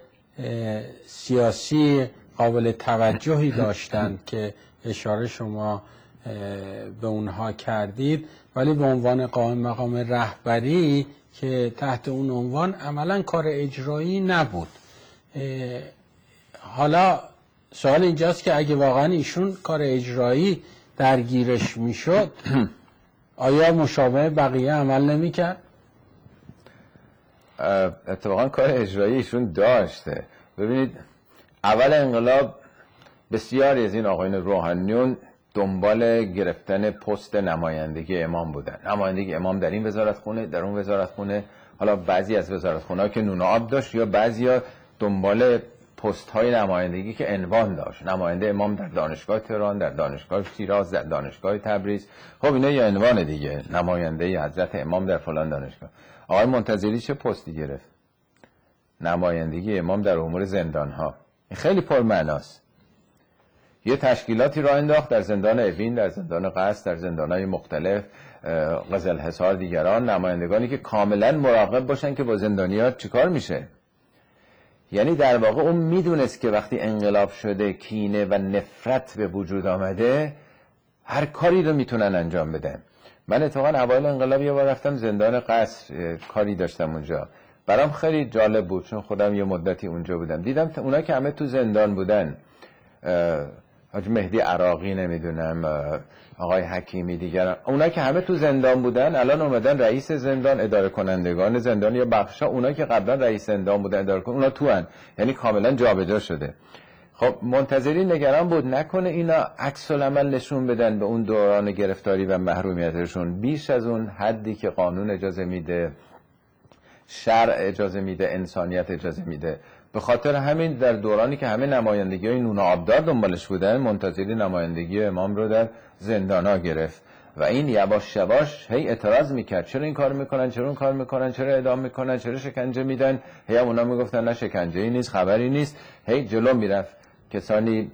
سیاسی قابل توجهی داشتن که اشاره شما به اونها کردید، ولی به عنوان قائم مقام رهبری که تحت اون عنوان عملا کار اجرایی نبود. حالا سوال اینجاست که اگه واقعا ایشون کار اجرایی درگیرش میشد آیا مشابه بقیه عمل نمیکرد؟ اتفاقا کار اجرایی ایشون داشته. ببینید اول انقلاب بسیاری از این آقایان روحانیون دنبال گرفتن پست نمایندگی امام بودن. نمایندگی امام در این وزارتخونه، در اون وزارتخونه. حالا بعضی از وزارتخونه‌ها که نون و آب داشت، یا بعضیا دنبال پست های نمایندگی که عنوان داشت. نماینده امام در دانشگاه تهران، در دانشگاه شیراز، در دانشگاه تبریز. خب اینا یه عنوان دیگه، نماینده حضرت امام در فلان دانشگاه. آقای منتظری چه پستی گرفت؟ نمایندگی امام در امور زندان ها. این خیلی پرمعناست. یه تشکیلاتی را انداخت در زندان اوین، در زندان قصر، در زندان‌های مختلف، قزلحصار، دیگران، نمایندگانی که کاملا مراقب باشن که با زندانیات چیکار میشه. یعنی در واقع اون میدونست که وقتی انقلاب شده، کینه و نفرت به وجود آمده، هر کاری رو میتونن انجام بدن. من اتفاقا اوایل انقلاب یه بار رفتم زندان قصر، کاری داشتم اونجا، برام خیلی جالب بود چون خودم یه مدتی اونجا بودم. دیدم اونا که همه تو زندان بودن، حاج مهدی عراقی، نمیدونم آقای حکیمی، دیگران، اونا که همه تو زندان بودن الان اومدن رئیس زندان، اداره کنندگان زندان یا بخشا، اونا که قبلا رئیس زندان بودن اداره کن، اونا تو هن. یعنی کاملا جابجا شده. خب منتظری نگران بود نکنه اینا عکس العمل نشون بدن به اون دوران گرفتاری و محرومیتشون بیش از اون حدی که قانون اجازه میده، شرع اجازه میده، انسانیت اجازه میده. به خاطر همین در دورانی که همه نمایندگی های نون آبدار دنبالش بودن، منتظری نمایندگی امام رو در زندانا گرفت و این یواش یواش هی اعتراض میکرد، چرا این کار میکنن، چرا اون کار میکنن، چرا اعدام میکنن، چرا شکنجه میدن. هی اونا میگفتن نه شکنجه ای نیست، خبری نیست. هی جلو میرفت. کسانی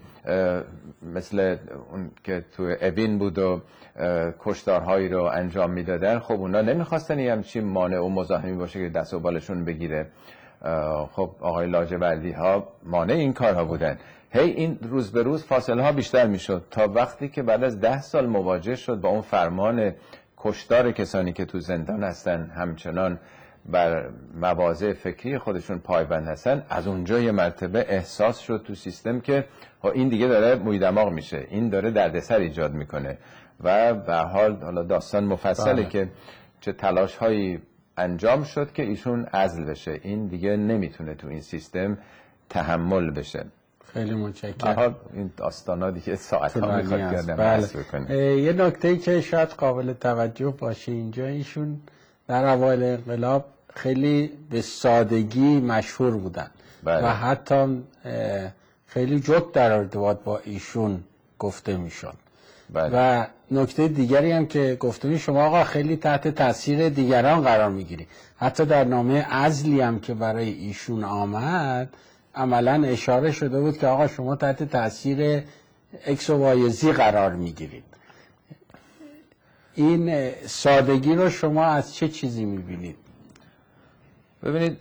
مثل اون که تو اوین بود و کشتارهایی رو انجام میدادن، خب اونا نمیخواستن یه همچین مانع و مزاحمی باشه که دست و بالشون بگیره. خب آقای لاجوردی ها مانع این کارها بودن. هی این روز به روز فاصله ها بیشتر میشد تا وقتی که بعد از ده سال مواجه شد با اون فرمان کشتار کسانی که تو زندان هستن، همچنان بر مواضع فکری خودشون پایبند هستن. از اونجا یه مرتبه احساس شد تو سیستم که این دیگه داره موی دماغ میشه، این داره دردسر ایجاد میکنه و به حال حالا داستان مفصله بله. که چه تلاش هایی انجام شد که ایشون عزل بشه. این دیگه نمیتونه تو این سیستم تحمل بشه. خیلی متشکرم. این داستانا دیگه ساعت ها میخواد کردن بحث بکنه. یه نکته‌ای که شاید قابل توجه باشه اینجا، ایشون در اوایل انقلاب خیلی به سادگی مشهور بودن بله. و حتی خیلی جد در ارتباط با ایشون گفته میشد بله. و نکته دیگری هم که گفتونی، شما آقا خیلی تحت تاثیر دیگران قرار میگیری. حتی در نامه عزلی هم که برای ایشون آمد عملا اشاره شده بود که آقا شما تحت تاثیر اکس و وای زی قرار میگیرید. این سادگی رو شما از چه چیزی میبینید؟ ببینید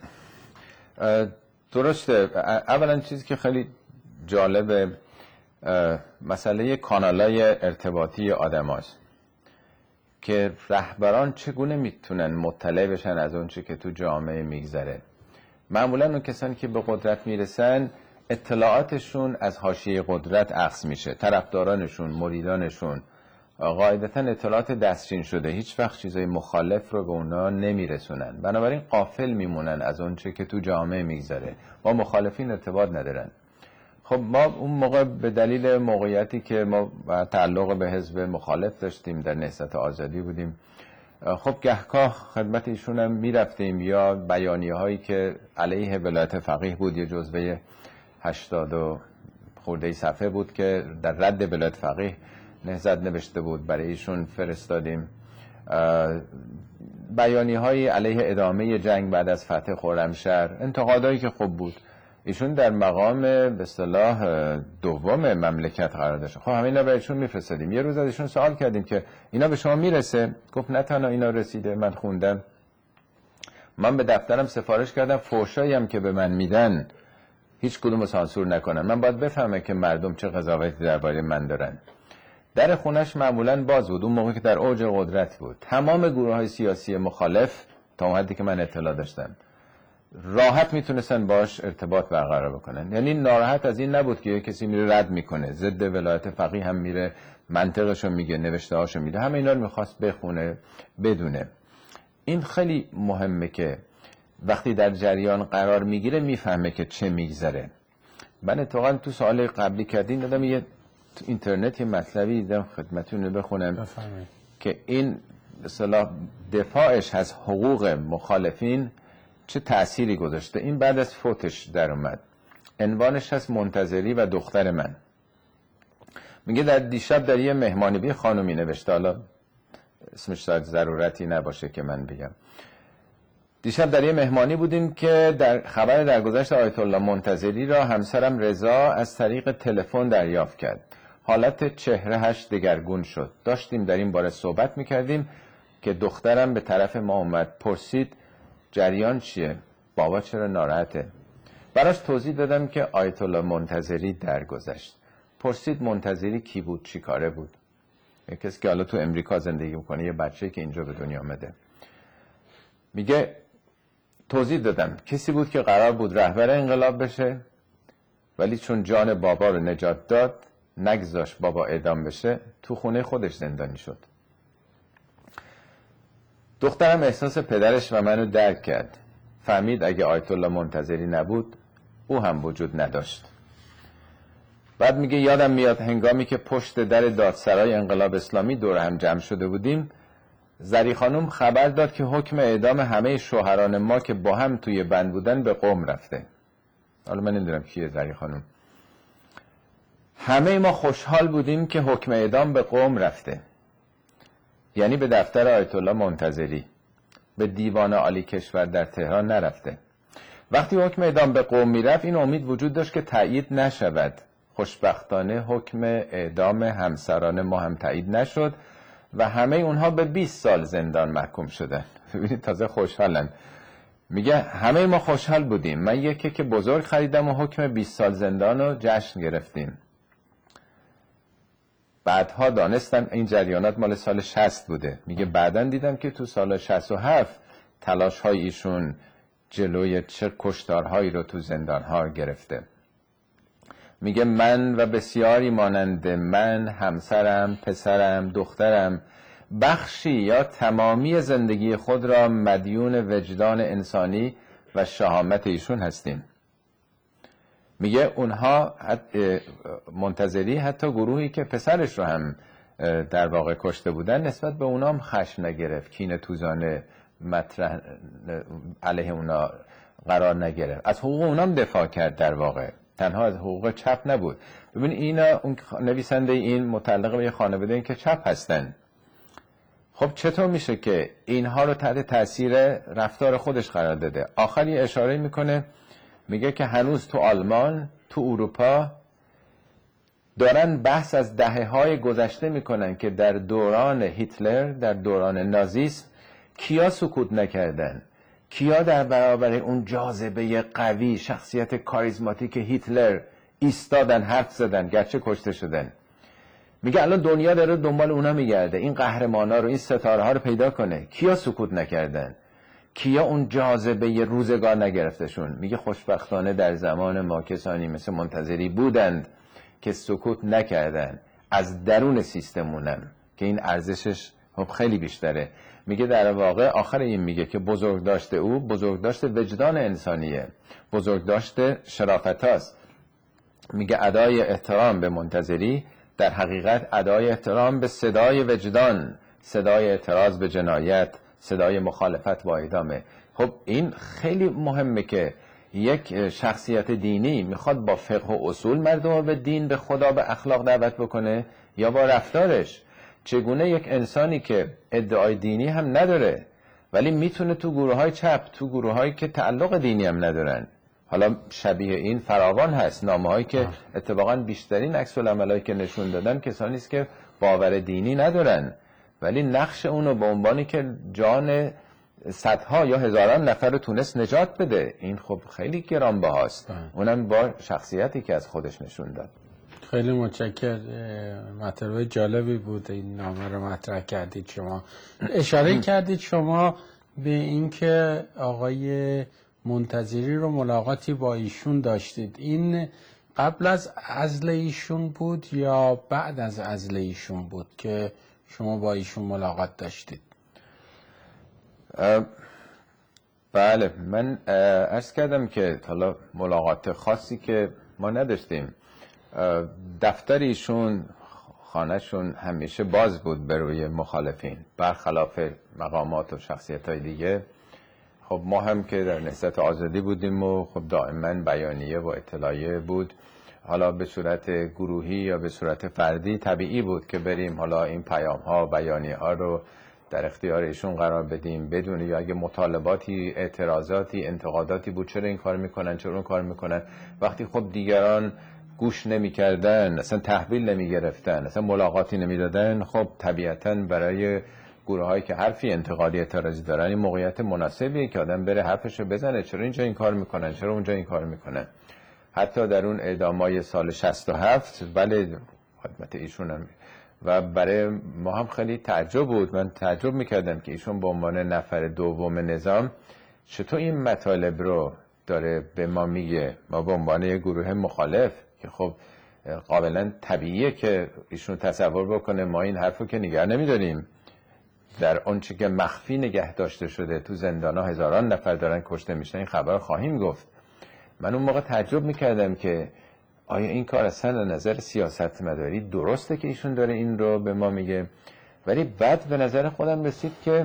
درسته. اولا چیزی که خیلی جالبه مسئله کانالای ارتباطی آدم هاست که رهبران چگونه میتونن مطلع بشن از اون چی که تو جامعه میگذره. معمولا اون کسانی که به قدرت میرسن اطلاعاتشون از حاشیه قدرت اخذ میشه، طرفدارانشون، مریدانشون قاعدتا اطلاعات دستچین شده، هیچ وقت چیزای مخالف رو به اونا نمیرسونن، بنابراین غافل میمونن از اون چی که تو جامعه میگذره. با مخالفین ارتباط ندارن. خب ما اون موقع به دلیل موقعیتی که ما تعلق به حزب مخالف داشتیم، در نهضت آزادی بودیم، خب گهگاه خدمت ایشون هم میرفتیم یا بیانیه هایی که علیه ولایت فقیه بود، یه جزوه هشتاد و خورده صفحه بود که در رد ولایت فقیه نهضت نوشته بود، برای ایشون فرستادیم. بیانیه های علیه ادامه جنگ بعد از فتح خرمشهر، انتقادایی که خوب بود. ایشون در مقام به اصطلاح دوم مملکت قرار داشت. خب همه اینا بهشون میفرستادیم. یه روز از ایشون سوال کردیم که اینا به شما میرسه؟ گفت نه تنها اینا رسیده، من خوندم، من به دفترم سفارش کردم فحشایی هم که به من میدن هیچ کدوم سانسور نکنن، من باید بفهمم که مردم چه قضاوتی درباره من دارن. در خونش معمولاً باز بود اون موقع که در اوج قدرت بود. تمام گروه‌های سیاسی مخالف تا اون حدی که من اطلاع داشتم راحت میتونستن باش ارتباط برقرار بکنن. یعنی ناراحت از این نبود که کسی میره رد میکنه، ضد ولایت فقیه هم میره منطقشو میگه، نوشته هاشو میده، همه اینا رو میخواست بخونه بدونه. این خیلی مهمه که وقتی در جریان قرار میگیره میفهمه که چه میگذره. من اتفاقا تو سوال قبلی کردین دادم یه تو اینترنت یه مطلبی دیدم خدمتتون رو بخونم بفهمه. که این به اصطلاح دفاعش از حقوق مخالفین چه تأثیری گذاشته. این بعد از فوتش در اومد. عنوانش هست منتظری و دختر من. میگه در دیشب در یه مهمانی خانومی نوشته، حالا اسمش شاید ضرورتی نباشه که من بگم، دیشب در یه مهمانی بودیم که در خبر درگذشت آیت الله منتظری را همسرم رضا از طریق تلفن دریافت کرد. حالت چهرهش دگرگون شد. داشتیم در این باره صحبت میکردیم که دخترم به طرف ما اومد، پرسید جریان چیه؟ بابا چرا ناراحته؟ براش توضیح دادم که آیت الله منتظری درگذشت. پرسید منتظری کی بود؟ چی کاره بود؟ یک کسی که حالا تو امریکا زندگی میکنه، یه بچه که اینجا به دنیا آمده. میگه توضیح دادم کسی بود که قرار بود رهبر انقلاب بشه، ولی چون جان بابا رو نجات داد، نگذاشت بابا اعدام بشه، تو خونه خودش زندانی شد. دخترم احساس پدرش و منو درک کرد. فهمید اگه آیت الله منتظری نبود، او هم وجود نداشت. بعد میگه یادم میاد هنگامی که پشت در دادسرای انقلاب اسلامی دور هم جمع شده بودیم، زری خانم خبر داد که حکم اعدام همه شوهران ما که با هم توی بند بودن به قم رفته. حالا من نمیدونم کیه زری خانم. همه ما خوشحال بودیم که حکم اعدام به قم رفته، یعنی به دفتر آیت الله منتظری، به دیوان عالی کشور در تهران نرفته. وقتی حکم اعدام به قم میرفت این امید وجود داشت که تایید نشود. خوشبختانه حکم اعدام همسران ما هم تایید نشد و همه اونها به بیست سال زندان محکوم شدن. ببینید تازه خوشحالن. میگه همه ما خوشحال بودیم. من یکی که بزرگ خریدم و حکم بیست سال زندان رو جشن گرفتیم. بعدها دانستم این جریانات مال سال شصت بوده. میگه بعداً دیدم که تو سال شصت و هفت تلاش های ایشون جلوی چه کشتارهایی رو تو زندانها گرفته. میگه من و بسیاری مانند من، همسرم، پسرم، دخترم بخشی یا تمامی زندگی خود را مدیون وجدان انسانی و شهامت ایشون هستیم. میگه اونها منتظری حتی گروهی که پسرش رو هم در واقع کشته بودن نسبت به اونام خشم نگرفت، کینه توزانه مطرح علیه اونا قرار نگرفت، از حقوق اونام دفاع کرد. در واقع تنها از حقوق چپ نبود. ببین اینا اون نویسنده این متعلق به یه خانواده این که چپ هستن. خب چطور میشه که اینها رو تحت تاثیر رفتار خودش قرار داده؟ آخر یه اشاره میکنه، میگه که هنوز تو آلمان، تو اروپا دارن بحث از دهه های گذشته میکنن که در دوران هیتلر، در دوران نازیسم کیا سکوت نکردن، کیا در برابر اون جاذبه قوی، شخصیت کاریزماتیک هیتلر ایستادن، حرف زدن، گرچه کشته شدن. میگه الان دنیا داره دنبال اونا میگرده، این قهرمانا رو، این ستاره ها رو پیدا کنه. کیا سکوت نکردن؟ کیا اون جاذبه روزگار نگرفتشون؟ میگه خوشبختانه در زمان ما کسانی مثل منتظری بودند که سکوت نکردن، از درون سیستمونم، که این ارزشش خیلی بیشتره. میگه در واقع آخر این میگه که بزرگ داشته او بزرگ داشته وجدان انسانیه، بزرگ داشته شرافت هاست. میگه ادای احترام به منتظری در حقیقت ادای احترام به صدای وجدان، صدای اعتراض به جنایت، صدای مخالفت با اعدامه. خب این خیلی مهمه که یک شخصیت دینی میخواد با فقه و اصول مردم به دین، به خدا، به اخلاق دعوت بکنه یا با رفتارش. چگونه یک انسانی که ادعای دینی هم نداره ولی میتونه تو گروه های چپ، تو گروه هایی که تعلق دینی هم ندارن، حالا شبیه این فراوان هست، نامه هایی که اتفاقا بیشترین عکس العملایی که نشون دادن کسانی است که باور دینی ندارن ولی نقش اونو به عنوانی که جان صدها یا هزاران نفر رو تونست نجات بده، این خب خیلی گرانبهاست، اونم با شخصیتی که از خودش نشون داد. خیلی متشکر. مطلب جالبی بود این نامه رو مطرح کردید. شما اشاره کردید شما به اینکه آقای منتظری رو ملاقاتی با ایشون داشتید. این قبل از عزل ایشون بود یا بعد از عزل ایشون بود که شما با ایشون ملاقات داشتید؟ بله، من عرض کردم که حالا ملاقات خاصی که ما نداشتیم. دفتر ایشون، خانهشون همیشه باز بود به روی مخالفین، برخلاف مقامات و شخصیت‌های دیگه. خب ما هم که در نهضت آزادی بودیم و خب دائما بیانیه و اطلاعیه بود، حالا به صورت گروهی یا به صورت فردی طبیعی بود که بریم حالا این پیام ها، بیانیه ها رو در اختیار ایشون قرار بدیم بدون، یا اگه مطالباتی، اعتراضاتی، انتقاداتی بود چرا این کار میکنن، چرا اون کار میکنن، وقتی خب دیگران گوش نمیکردن، اصلا تحویل نمیگرفتن، اصلا ملاقاتی نمیدادن، خب طبیعتاً برای گروه هایی که حرفی انتقادی اعتراضی دارن این موقعیت مناسبیه که آدم بره حرفشو بزنه، چرا اینجا این کار میکنن، چرا اونجا این کار میکنن. حتی در اون اعدامای سال شصت و هفت بله خدمت ایشون هم و برای ما هم خیلی تعجب بود، من تعجب میکردم که ایشون به عنوان نفر دوم نظام چطور این مطالب رو داره به ما میگه. ما به عنوان یه گروه مخالف که خب قابلا طبیعیه که ایشون تصور بکنه ما این حرفو که نگه نمیداریم، در آنچه که مخفی نگه داشته شده تو زندان‌ها هزاران نفر دارن کشته میشن این خبر خواهیم گفت. من اون موقع تعجب میکردم که آیا این کار اصلا نظر سیاستمداری درسته که ایشون داره این رو به ما میگه. ولی بعد به نظر خودم رسید که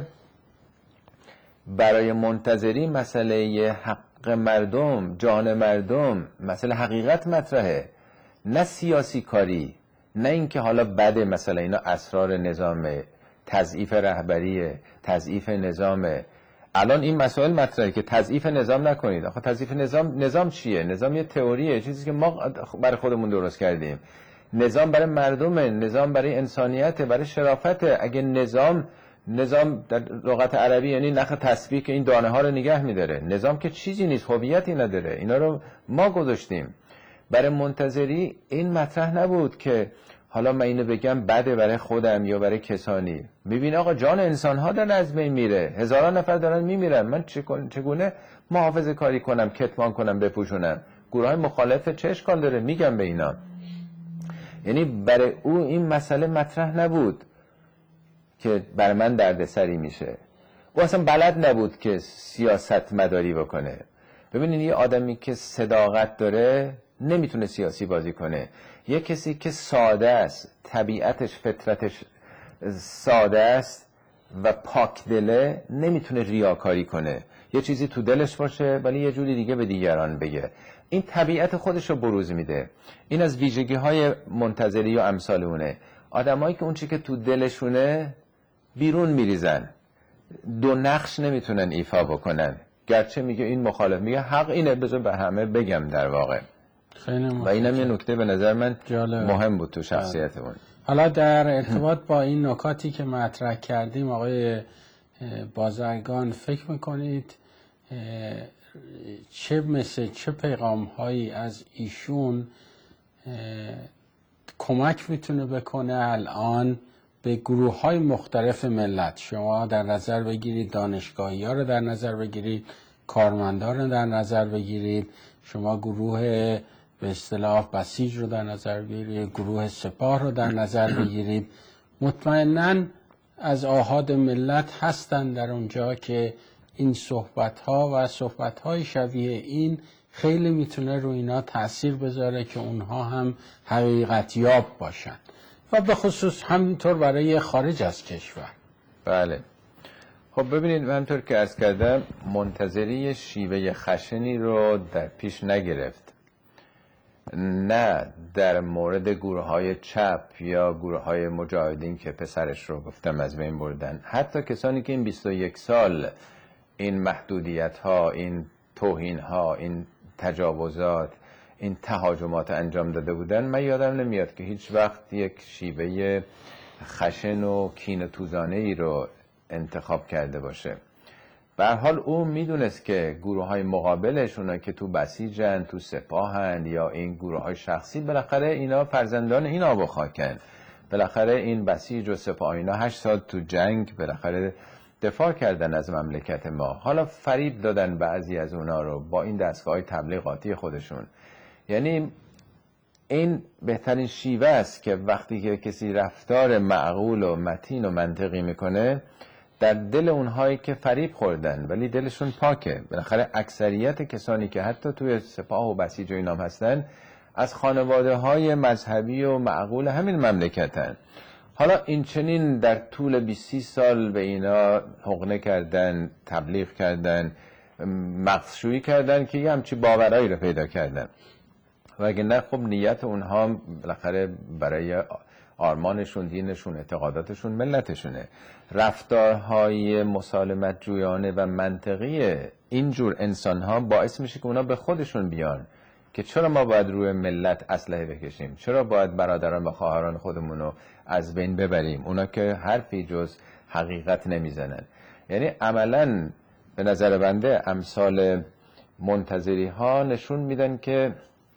برای منتظری مسئله حق مردم، جان مردم، مسئله حقیقت مطرحه، نه سیاسی کاری، نه اینکه حالا بده مثلا اینا اسرار نظامه، تضعیف رهبریه، تضعیف نظامه. الان این مسائل مطرحه که تضعیف نظام نکنید. آخه تضعیف نظام، نظام چیه؟ نظام یه تئوریه، چیزی که ما برای خودمون درست کردیم. نظام برای مردمه، نظام برای انسانیته، برای شرافته. اگه نظام نظام در لغت عربی یعنی نخ تسبیح که این دانه ها رو نگه می‌داره. نظام که چیزی نیست، هویتی نداره، اینا رو ما گذاشتیم. برای منتظری این مطرح نبود که حالا من اینو بگم بده برای خودم یا برای کسانی. میبینی آقا جان انسان ها در از بین میره، هزاران نفر دارن میمیرن، من چگونه محافظه کاری کنم، کتمان کنم، بپوشونم؟ گروه های مخالف چه اشکال داره؟ میگم به اینا. یعنی برای او این مسئله مطرح نبود که بر من دردسری میشه. او اصلا بلد نبود که سیاست مداری بکنه. ببینید یه آدمی که صداقت داره نمیتونه سیاسی بازی کنه. یه کسی که ساده است، طبیعتش، فطرتش ساده است و پاک دله نمیتونه ریاکاری کنه، یه چیزی تو دلش باشه ولی یه جوری دیگه به دیگران بگه. این طبیعت خودش رو بروز میده. این از ویژگی های منتظری و امثال اونه. آدمایی که اون چی که تو دلشونه بیرون میریزن، دو نقش نمیتونن ایفا بکنن. گرچه میگه این مخالف، میگه حق اینه، بذار به همه بگم در واقع. و اینم یه نکته به نظر من جالب. مهم بود تو شخصیتمون. حالا در ارتباط با این نکاتی که مطرح کردیم آقای بازرگان، فکر میکنید چه مثل چه پیغام هایی از ایشون کمک میتونه بکنه الان به گروه های مختلف ملت؟ شما در نظر بگیرید دانشگاهی ها رو در نظر بگیرید، کارمندان رو در نظر بگیرید، شما گروه به اصطلاح بسیج رو در نظر بگیرید، گروه سپاه رو در نظر بگیرید، مطمئناً از آحاد ملت هستن در اونجا که این صحبت ها و صحبت های شبیه این خیلی میتونه روی اینا تأثیر بذاره که اونها هم حقیقت یاب باشن و به خصوص همینطور برای خارج از کشور. بله. خب ببینید، من همونطور که عرض کردم منتظری شیوه خشنی رو در پیش نگرفت، نه در مورد گروه های چپ یا گروه های مجاهدین که پسرش رو گفتم از بین بردن. حتی کسانی که این بیست و یک سال این محدودیت ها، این توهین ها، این تجاوزات، این تهاجمات انجام داده بودن، من یادم نمیاد که هیچ وقت یک شیوه خشن و کینه توزانه ای رو انتخاب کرده باشه. به هر حال او میدونست که گروه های مقابلش، اونا که تو بسیجن، تو سپاهن، یا این گروه های شخصی، بالاخره اینا فرزندان این آب و خاکن. بالاخره این بسیج و سپاه اینا هشت سال تو جنگ بالاخره دفاع کردن از مملکت ما. حالا فریب دادن بعضی از اونا رو با این دستگاه تبلیغاتی خودشون. یعنی این بهترین شیوه است که وقتی که کسی رفتار معقول و متین و منطقی میکنه، در دل اونهایی که فریب خوردن ولی دلشون پاکه. بالاخره اکثریت کسانی که حتی توی سپاه و بسیج و اینام هستن از خانواده های مذهبی و معقول همین مملکتن. حالا این چنین در طول بیست سال به اینا حقنه کردن، تبلیغ کردن، مغزشویی کردن که یه همچی باورایی رو پیدا کردن. و اگه نه خب نیت اونها بالاخره برای آرمانشون، دینشون، اعتقاداتشون، ملتشونه. رفتارهای مسالمت جویانه و منطقی اینجور انسانها باعث میشه که اونا به خودشون بیان که چرا ما باید روی ملت اسلحه بکشیم، چرا باید برادران و خواهران خودمون رو از بین ببریم، اونا که حرفی جز حقیقت نمیزنن. یعنی عملاً به نظر بنده امثال منتظری ها نشون میدن که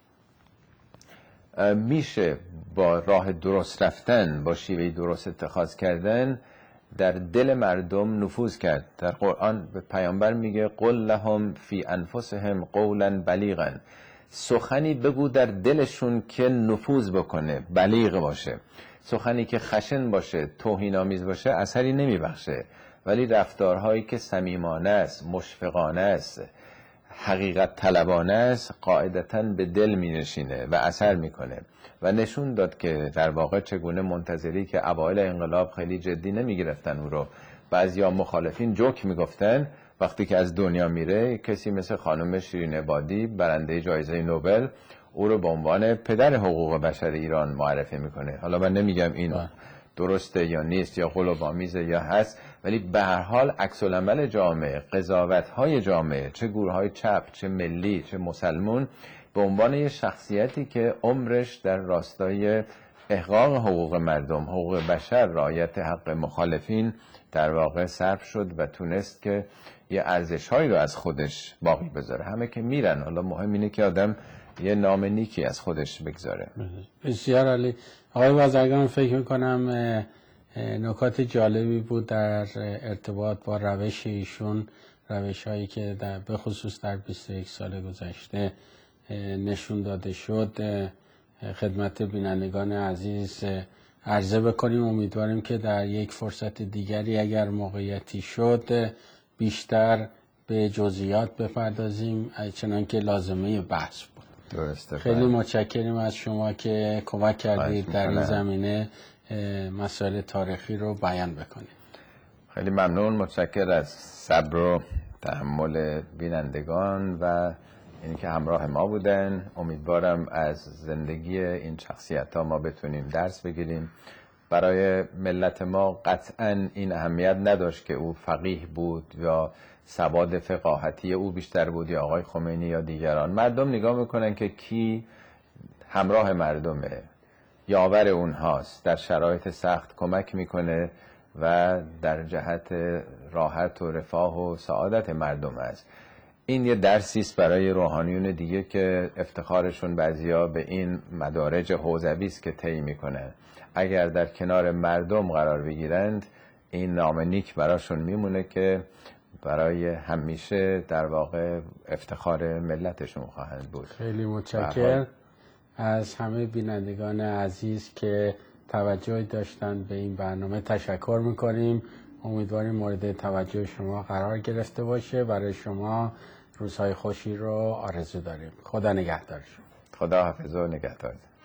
میشه با راه درست رفتن، با شیوه درست اتخاذ کردن در دل مردم نفوذ کرد. در قرآن به پیامبر میگه قل لهم فی انفسهم قولا بلیغا، سخنی بگو در دلشون که نفوذ بکنه، بلیغ باشه. سخنی که خشن باشه، توهین آمیز باشه، اثری نمیبخشه، ولی رفتارهایی که صمیمانه است، مشفقانه است، حقیقت طلبانه است، قاعدتاً به دل می نشینه و اثر میکنه. و نشون داد که در واقع چگونه منتظری که اوایل انقلاب خیلی جدی نمی گرفتن او رو، بعضیا مخالفین جوک می گفتن، وقتی که از دنیا میره کسی مثل خانم شیرین عبادی برنده جایزه نوبل او رو به عنوان پدر حقوق بشر ایران معرفی میکنه. حالا من نمیگم این درسته یا نیست یا غلوآمیزه یا هست، ولی به هر حال عکس العمل جامعه، قضاوت‌های جامعه، چه گروه‌های چپ، چه ملی، چه مسلمون، به عنوان یه شخصیتی که عمرش در راستای احقاق حقوق مردم، حقوق بشر، رعایت حق مخالفین در واقع صرف شد و تونست که یه ارزش‌هایی رو از خودش باقی بذاره. همه که میرن، حالا مهم اینه که آدم یه نام نیکی از خودش بگذاره. بسیار عالی. آقای بازرگان، فکر میکنم نکات جالبی بود در ارتباط با روش ایشون، روش هایی که در به خصوص در بیست و یک سال گذشته نشون داده شد. خدمت بینندگان عزیز عرضه بکنیم امیدواریم که در یک فرصت دیگری اگر موقعیتی شد بیشتر به جزئیات بپردازیم، چنان که لازمه بحث بود. درسته. خیلی متشکریم از شما که کمک کردید در این زمینه مسائل تاریخی رو بیان بکنید. خیلی ممنون، متشکر از صبر و تحمل بینندگان و اینکه همراه ما بودن. امیدوارم از زندگی این شخصیت ها ما بتونیم درس بگیریم. برای ملت ما قطعاً این اهمیت نداشت که او فقیه بود یا سواد فقاهتی او بیشتر بود یا آقای خمینی یا دیگران. مردم نگاه میکنن که کی همراه مردمه، یاور اونهاست، در شرایط سخت کمک میکنه و در جهت راحت و رفاه و سعادت مردم است. این یه درسی است برای روحانیون دیگه که افتخارشون بعضیا به این مدارج حوزوی است که طی میکنن. اگر در کنار مردم قرار بگیرند این نام نیک براشون میمونه که برای همیشه در واقع افتخار ملتشون خواهند بود. خیلی متشکرم از همه بینندگان عزیز که توجه داشتن به این برنامه. تشکر میکنیم. امیدواریم مورد توجه شما قرار گرفته باشه. برای شما روزهای خوشی رو آرزو داریم. خدا نگهدار شما. خدا حافظ و نگهدار.